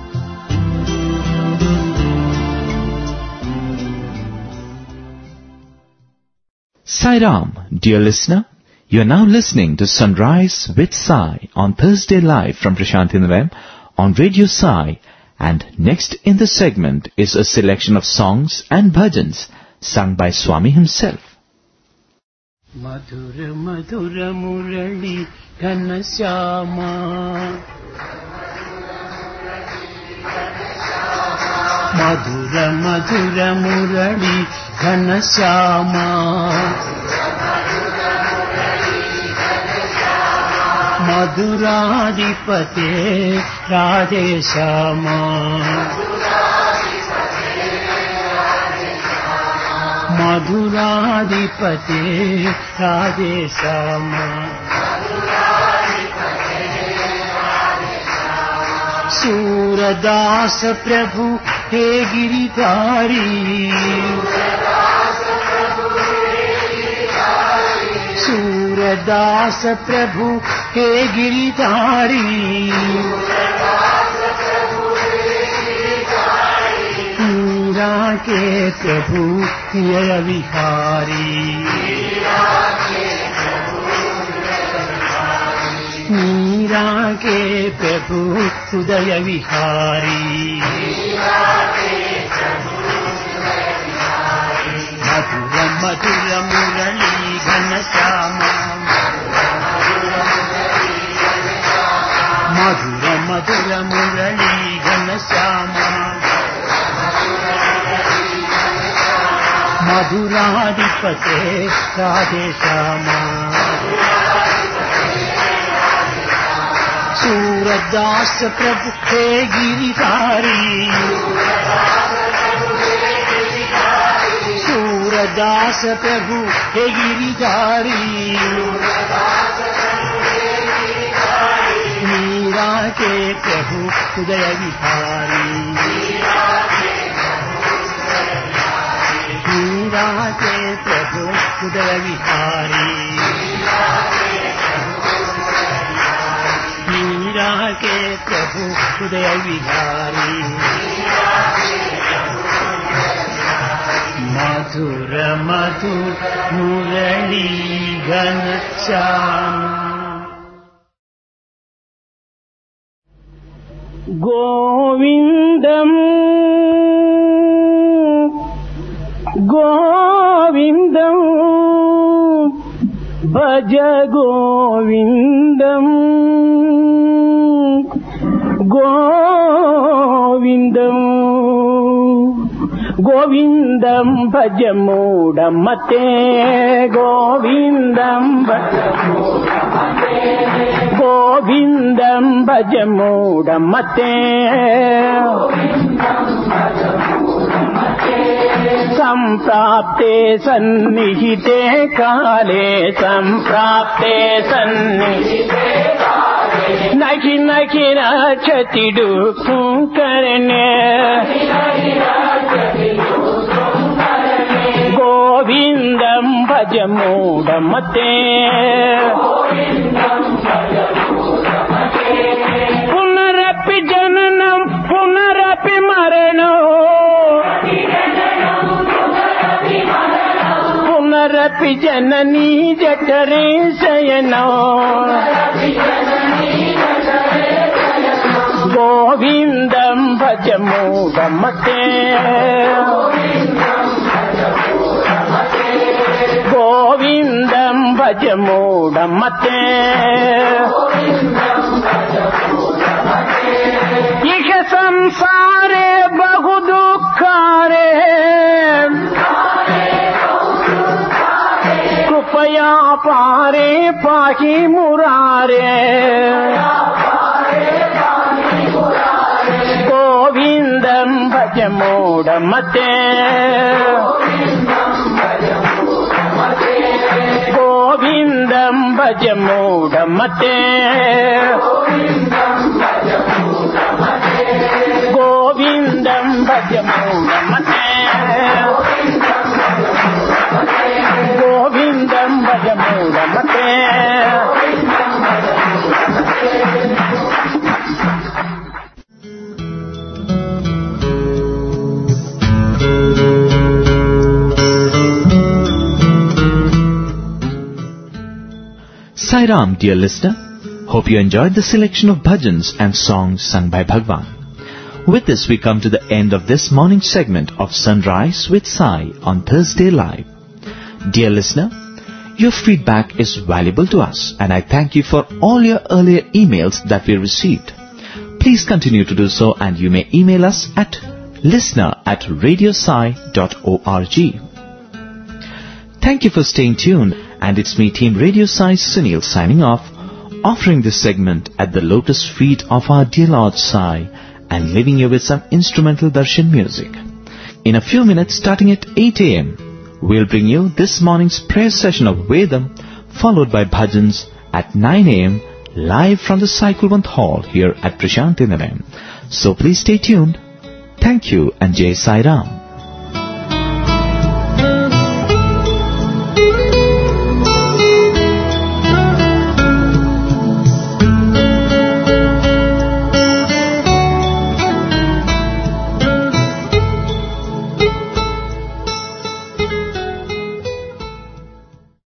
Speaker 1: Sai Ram, dear listener, you are now listening to Sunrise with Sai on Thursday live from Prasanthi Nilayam on Radio Sai, and next in the segment is a selection of songs and bhajans sung by Swami himself.
Speaker 4: Madhura Madhura Murali Ghanashyama Madhura Madhura Murali Ghanashyama Madhuradipate Radheshama Madhuradipate Radheshama Suradasa Prabhu He Giridhari Suradasa Prabhu He Giridhari Meera ke Prabhu Hridaya Vihari Meera ke Prabhu Hridaya Vihari Madhura Madhura Murali Ghanashyama Madhura Madhura Murali Ghanashyama Madhuradipate Radheshama Suradasa Prabhu He Giridhari Suradasa Prabhu He Giridhari Meera ke Prabhu Hridaya Vihari Meera ke Prabhu Hridaya Vihari Meera ke Prabhu Hridaya Vihari Madhura Madhura Murali Ghanashyama Govindam Govindam Bhaja Govindam Govindam Govindam Bhajamudamate Govindam Bhajamudamate Govindam Bhajamudamate Samprapte sannihite kale Samprapte sannihite kale Naki naki rachati dukhum karne Govindam Bhajamudamate Punarapi jananam Punarapi maranam पुनरपि जननी जठरे शयनो गोविन्दं भज मूढमते गोविन्दं भज मूढमते इह संसारे बहु दुःखारे कृपया पारे पाहि मुरारे गोविन्दं भज मूढमते गोविन्दं भज मूढमते गोविन्दं भज मूढमते गोविन्दं भज मूढमते
Speaker 1: Sai Ram, dear listener. Hope you enjoyed the selection of bhajans and songs sung by Bhagwan. With this, we come to the end of this morning segment of Sunrise with Sai on Thursday Live. Dear listener, your feedback is valuable to us, and I thank you for all your earlier emails that we received. Please continue to do so, and you may email us at listener at radiosai dot org. Thank you for staying tuned, and it's me, Team Radio Sai Sunil, signing off, offering this segment at the lotus feet of our dear Lord Sai, and leaving you with some instrumental darshan music. In a few minutes, starting at eight a.m., we'll bring you this morning's prayer session of Vedam, followed by bhajans at nine a.m. live from the Sai Kulwant Hall here at Prashanthi Nilayam. So please stay tuned. Thank you and Jai Sai Ram.